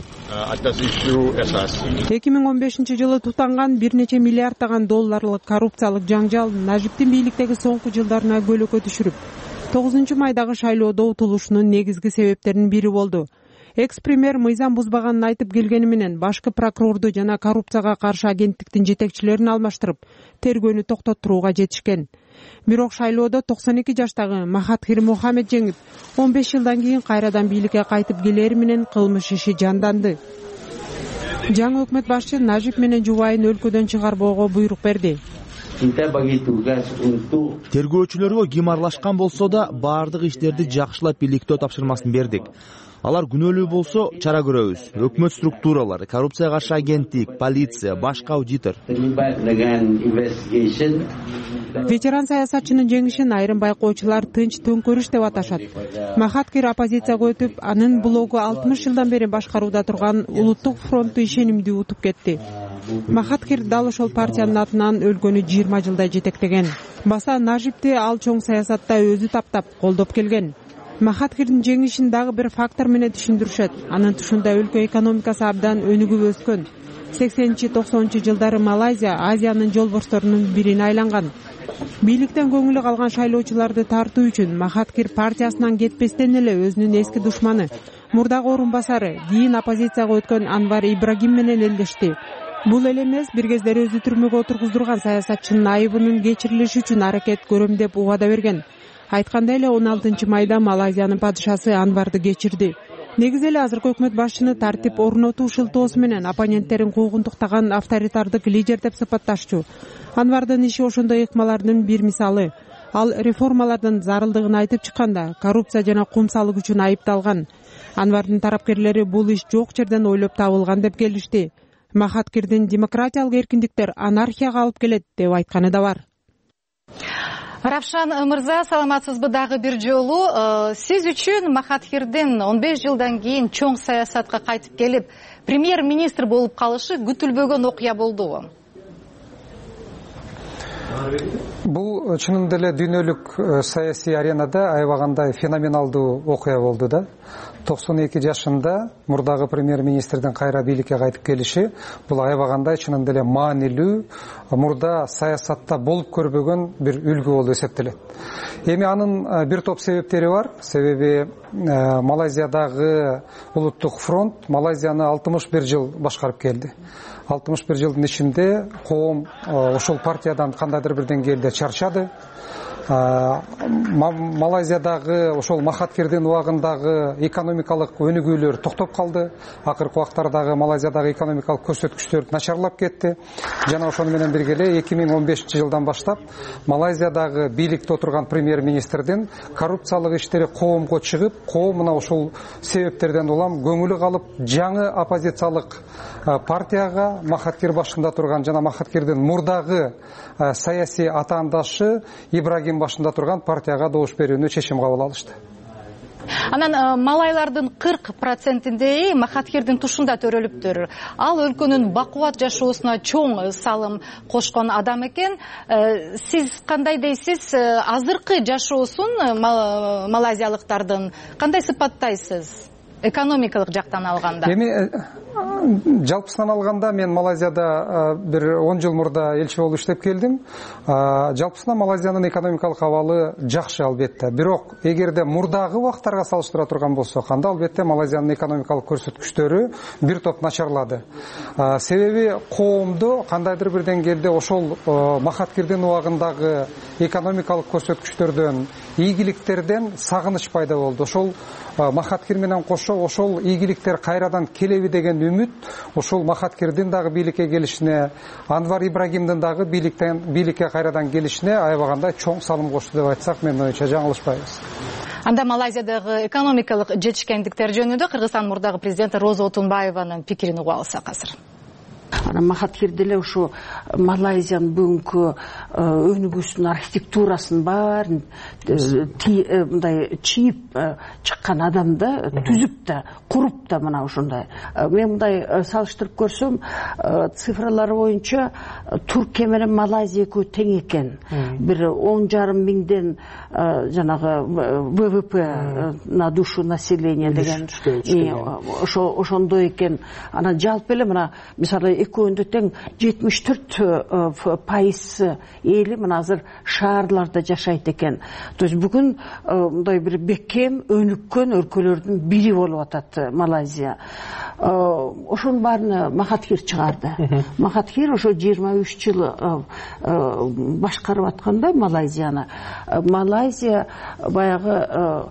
эки миң он бешинчи жылы тутанган бир нече миллиарддаган долларлык коррупциялык жаңжал Нажибтин бийликтеги соңку жылдарына көлөкө түшүрүп, тогузунчу майдагы шайлоодо утулушунун негизги себептеринин бири болду. Экс-премьер мыйзам бузбаганын айтып келгени менен башкы прокурорду жана коррупцияга каршы агенттиктин жетекчилерин алмаштырып, тергөөнү токтоттурууга жетишкен. Бирок шайлоодо токсон эки жаштагы Махатхир Мохаммед жеңип, он беш жылдан кийин кайрадан бийликке кайтып келери менен кылмыш иши жанданды. Жаңы өкмөт башчы Нажиб менен жубайын өлкөдөн чыгарбоого буйрук берди. Тергөөчүлөргө ким аралашкан болсо да баардык иштерди жакшылап иликтөө тапшырмасын бердик. Алар күнөөлүү болсо чара көрөбүз. Өкмөт структуралары, коррупцияга каршы агенттик, полиция, башка аудитор. Ветеран саясатчынын жеңишин айрым байкоочулар тынч төңкөрүш деп аташат. Махатхир оппозицияга өтүп, анын блогу алтымыш жылдан бери башкарууда турган Улуттук фронтту ишенимдүү утуп кетти. Махатхир дал ошол партиянын атынан өлкөнү жыйырма жылдай жетектеген. Баса Нажибти ал чоң саясатта өзү таптап, колдоп келген. Махатхирдин жеңишин дагы бир фактор менен түшүндүрүшөт. Анын тушунда өлкө экономикасы абдан өнүгүп өскөн. сексенинчи токсонунчу жылдары Малайзия Азиянын жолборсторунун бирине айланган. Бийликтен көңүлү калган шайлоочуларды тартуу үчүн Махатхир партиясынан кетпестен эле өзүнүн эски душманы, мурдагы орун басары, кийин оппозицияга өткөн Анвар Ибрагим менен элдешти. Бул эле эмес, бир кездери өзү түрмөгө отургуздурган саясатчынын айыбынын кечирилиши үчүн аракет көрөм деп убада берген. Айткандай эле он алтынчы майда Малайзиянын падышасы Анварды кечирди. Негизи эле азыркы өкмөт башчыны тартип орнотуу шылтоосу менен оппоненттерин куугунтуктаган авторитардык лидер деп сыпатташчу. Анвардын иши ошондой ыкмалардын бир мисалы. Ал реформалардын зарылдыгын айтып чыкканда коррупция жана кумсалык үчүн айыпталган. Анвардын тарапкерлери бул иш жок жерден ойлоп табылган деп келишти. Махатхирдин демократиялык эркиндиктер анархияга алып келет деп айтканы да бар. Равшан мырза, саламатсызбы дагы бир жолу. Сиз үчүн Махатхирдин он беш жылдан кийин чоң саясатка кайтып келип, премьер-министр болуп калышы күтүлбөгөн окуя болдубу? Бул чынында эле дүйнөлүк саясий аренада аябагандай феноменалдуу окуя болду да. токсон эки жашында мурдагы премьер министрдин кайра бийликке кайтып келиши бул аябагандай чынында эле маанилүү, мурда саясатта болуп көрбөгөн бир үлгү болуп эсептелет. Эми анын бир топ себептери бар. Себеби Малайзиядагы улуттук фронт Малайзияны алтымыш бир жыл башкарып келди. алтымыш бир жылдын ичинде коом ошол партиядан кандайдыр бир деңгээлде чарчады. Малайзиядагы ошол Махатхирдин убагындагы экономикалык өнүгүүлөр токтоп калды. Акыркы убактардагы Малайзиядагы экономикалык көрсөткүчтөр начарлап кетти. Жана ошону менен бирге эле эки миң он бешинчи жылдан баштап Малайзиядагы бийликте отурган премьер министрдин коррупциялык иштери коомго чыгып, коом мына ошол себептерден улам көңүлү калып, жаңы оппозициялык партияга Махатхир башында турган жана Махатхирдин мурдагы саясий атаандашы Ибрагим башында турган партияга добуш берүүнү чечим кабыл алышты. Анан малайлардын кырк процентиндеи Махатхирдин тушунда төрөлүптүр. Ал өлкөнүн бакубат жашоосуна чоң салым кошкон адам экен. Сиз кандай дейсиз? Азыркы жашоосун малайзиялыктардын кандай сыпаттайсыз? Экономикалык жактан алганда. Эми жалпысынан алганда мен Малайзияда бир он жыл мурда элчи болуп иштеп келдим. Жалпысынан Малайзиянын экономикалык абалы жакшы албетте. Бирок эгерде мурдагы убактарга салыштыра турган болсок, анда албетте Малайзиянын экономикалык көрсөткүчтөрү бир топ начарлады. Себеби коомдо кандайдыр бир деңгээлде ошол Махатхирдин убагындагы экономикалык көрсөткүчтөрдөн, ийгиликтерден сагыныч пайда болду. Ошол Махатхир менен кошо ошол ийгиликтер кайрадан келеби деген үмүт ошол Махатхирдин дагы бийликке келишине, Анвар Ибрагимдин дагы бийликтен бийликке кайрадан келишине аябагандай чоң салым кошду деп айтсак, мен оюнча жаңылышпайбыз. Анда Малайзиядагы экономикалык жетишкендиктер жөнүндө Кыргызстан мурдагы президенти Роза Отунбаеванын пикирин угуп алсак азыр. Махатхир деле ошо Малайзиянын бүгүнкү өнүгүүсүнүн архитектурасын баарын мындай чийип чыккан адам да, түзүп да, куруп да мына ошондой. Мен мындай салыштырып көрсөм, цифралар боюнча Туркия менен Малайзия экөө тең экен. Бир он жарым миңден жанагы вэ вэ пэ на душу населения деген ошо ошондой экен. Анан жалпы эле мына мисалы экөөндө тең жетимиш төрт пайыз эли мына азыр шаарларда жашайт экен. То есть бүгүн мындай бир бекем өнүккөн өлкөлөрдүн бири болуп атат Малайзия. Ошонун баарын Махатхир чыгарды. Махатхир ошо жыйырма үч жыл башкарып атканда Малайзияны, Малайзия баягы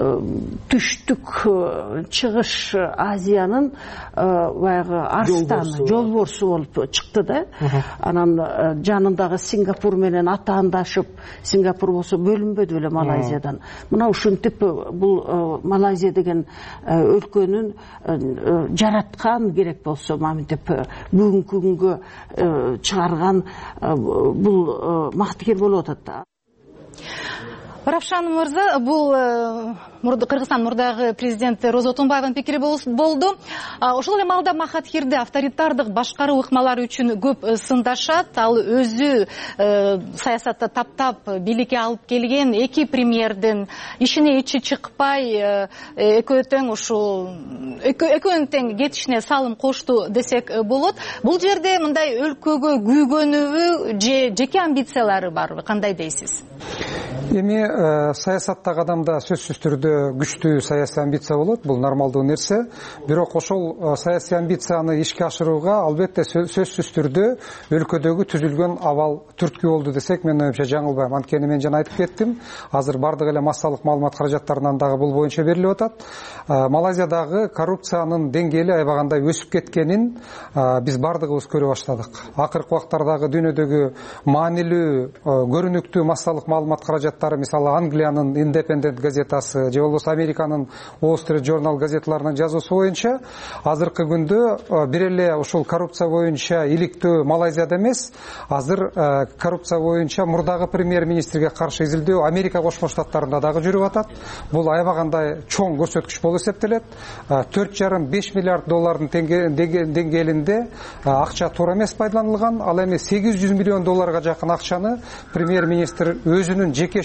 түштүк чыгыш Азиянын баягы арстаны, жолборсу болуп чыкты да. Анан жанындагы Сингапур менен атаандашып, Сингапур болсо бөлүнбөдү эле Малайзиядан. Мына ушинтип бул Малайзия деген өлкөнүн жараткан керек болсо маминтип бүгүнкү күнгө чыгарган бул Махатхир болуп атат. Равшан мырза, бул Кыргызстан мурдагы президенти Роза Отунбаеванын пикири болду. Ошол эле маалда Махатхирди авторитардык башкаруу ыкмалары үчүн көп сындашат. Ал өзү саясатта таптап бийликке алып келген эки премьердин ишине ичи чыкпай, экөө тең ушул экөөнүн тең кетишине салым кошту десек болот. Бул жерде мындай өлкөгө күйгөнүбү же жеке амбициялары барбы? Кандай дейсиз? Эми саясаттагы адамда сөзсүз түрдө күчтүү саясий амбиция болот, бул нормалдуу нерсе. Бирок ошол саясий амбицияны ишке ашырууга албетте сөзсүз түрдө өлкөдөгү түзүлгөн абал түрткү болду десек, мен оюмча жаңылбайм. Анткени мен жана айтып кеттим, азыр бардык эле массалык маалымат каражаттарынан дагы бул боюнча берилип атат. Малайзиядагы коррупциянын деңгээли аябагандай өсүп кеткенин биз бардыгыбыз көрө баштадык. Акыркы убактардагы дүйнөдөгү маанилүү, көрүнүктүү массалык маалымат каражаттары, мисалы Англиянын Independent газетасы же болбосо Американын Wall Street Journal газеталарынын жазуусу боюнча азыркы күндө бир эле ушул коррупция боюнча иликтөө Малайзияда эмес, азыр коррупция боюнча мурдагы премьер-министрге каршы изилдөө Америка Кошмо Штаттарында дагы жүрүп атат. Бул аябагандай чоң көрсөткүч болуп эсептелет. төрт жарым беш миллиард доллардын деңгээлинде акча туура эмес пайдаланылган. Ал эми сегиз жүз миллион долларга жакын акчаны премьер-министр өзүнүн жеке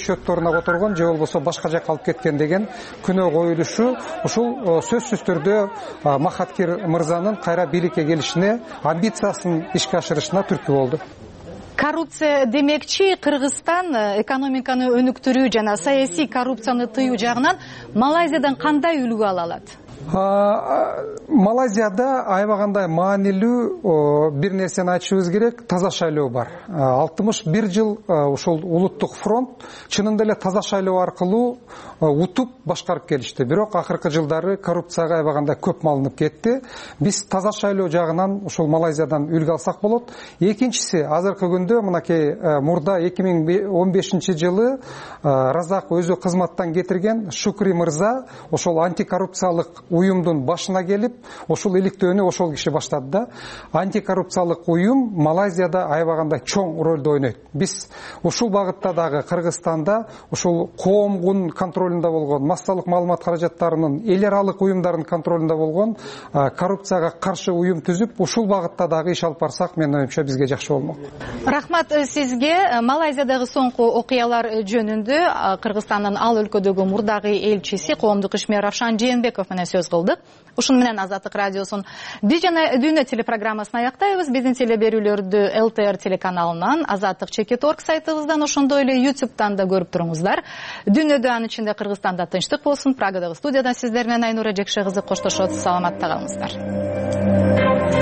счетторуна которгон же болбосо башка жакка алып кеткен деген күнөө коюлушу ушул сөзсүз түрдө Махаткир мырзанын кайра бийликке келишине, амбициясын ишке ашырышына түрткү болду. Коррупция демекчи, Кыргызстан экономиканы өнүктүрүү жана саясий коррупцияны тыюу жагынан Малайзиядан кандай үлгү ала алат? Малайзияда аябагандай маанилүү бир нерсени айтышыбыз керек, таза шайлоо бар. алтымыш бир жыл ушул улуттук фронт чынында эле таза шайлоо аркылуу утуп башкарып келишти. Бирок акыркы жылдары коррупцияга аябагандай көп малынып кетти. Биз таза шайлоо жагынан ушул Малайзиядан үлгү алсак болот. Экинчиси, азыркы күндө мынакей мурда эки миң он бешинчи жылы Разак өзү кызматтан кетирген Шукри мырза ошол антикоррупциялык уюмдун башына келип, ошол иликтөөнү ошол киши баштады да. Антикоррупциялык уюм Малайзияда аябагандай чоң ролду ойнойт. Биз ушул багытта дагы Кыргызстанда ушул коомдун контролунда болгон, массалык маалымат каражаттарынын эл аралык уюмдардын контролунда болгон коррупцияга каршы уюм түзүп, ушул багытта дагы иш алып барсак, менин оюмча бизге жакшы болмок. Рахмат сизге. Малайзиядагы соңку окуялар жөнүндө Кыргызстандын ал өлкөдөгү мурдагы элчиси, коомдук ишмер Равшан Жээнбеков менен сөз кылдык. Ушун менен Азаттык радиосун биз жана дүйнө телепрограммасын аяктайбыз. Биздин телеберүүлөрдү эл тэ эр телеканалынан, Азаттык чекит точка орг сайтыбыздан, ошондой эле ютубтан да көрүп туруңуздар. Дүйнөдө, анын ичинде Кыргызстанда тынчтык болсун. Прагадагы студиядан сиздер менен Айнура Жекше кызы коштошот. Саламатта калыңыздар.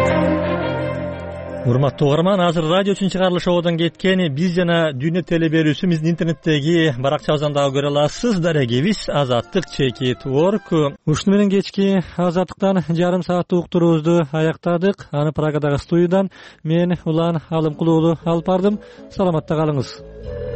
Урматтуу угарман, азыр радио үчүн чыгарылыш ободон кеткен биз жана дүйнө телеберүүсү биздин интернеттеги баракчабыздан дагы көрө аласыз. Дарегибиз Азаттык чекит точка орг. Ушуну менен кечки Азаттыктан жарым сааттык уктуруубузду аяктадык. Аны Прагадагы студиядан мен Улан Алымкулуулу алып бардым. Саламатта калыңыз.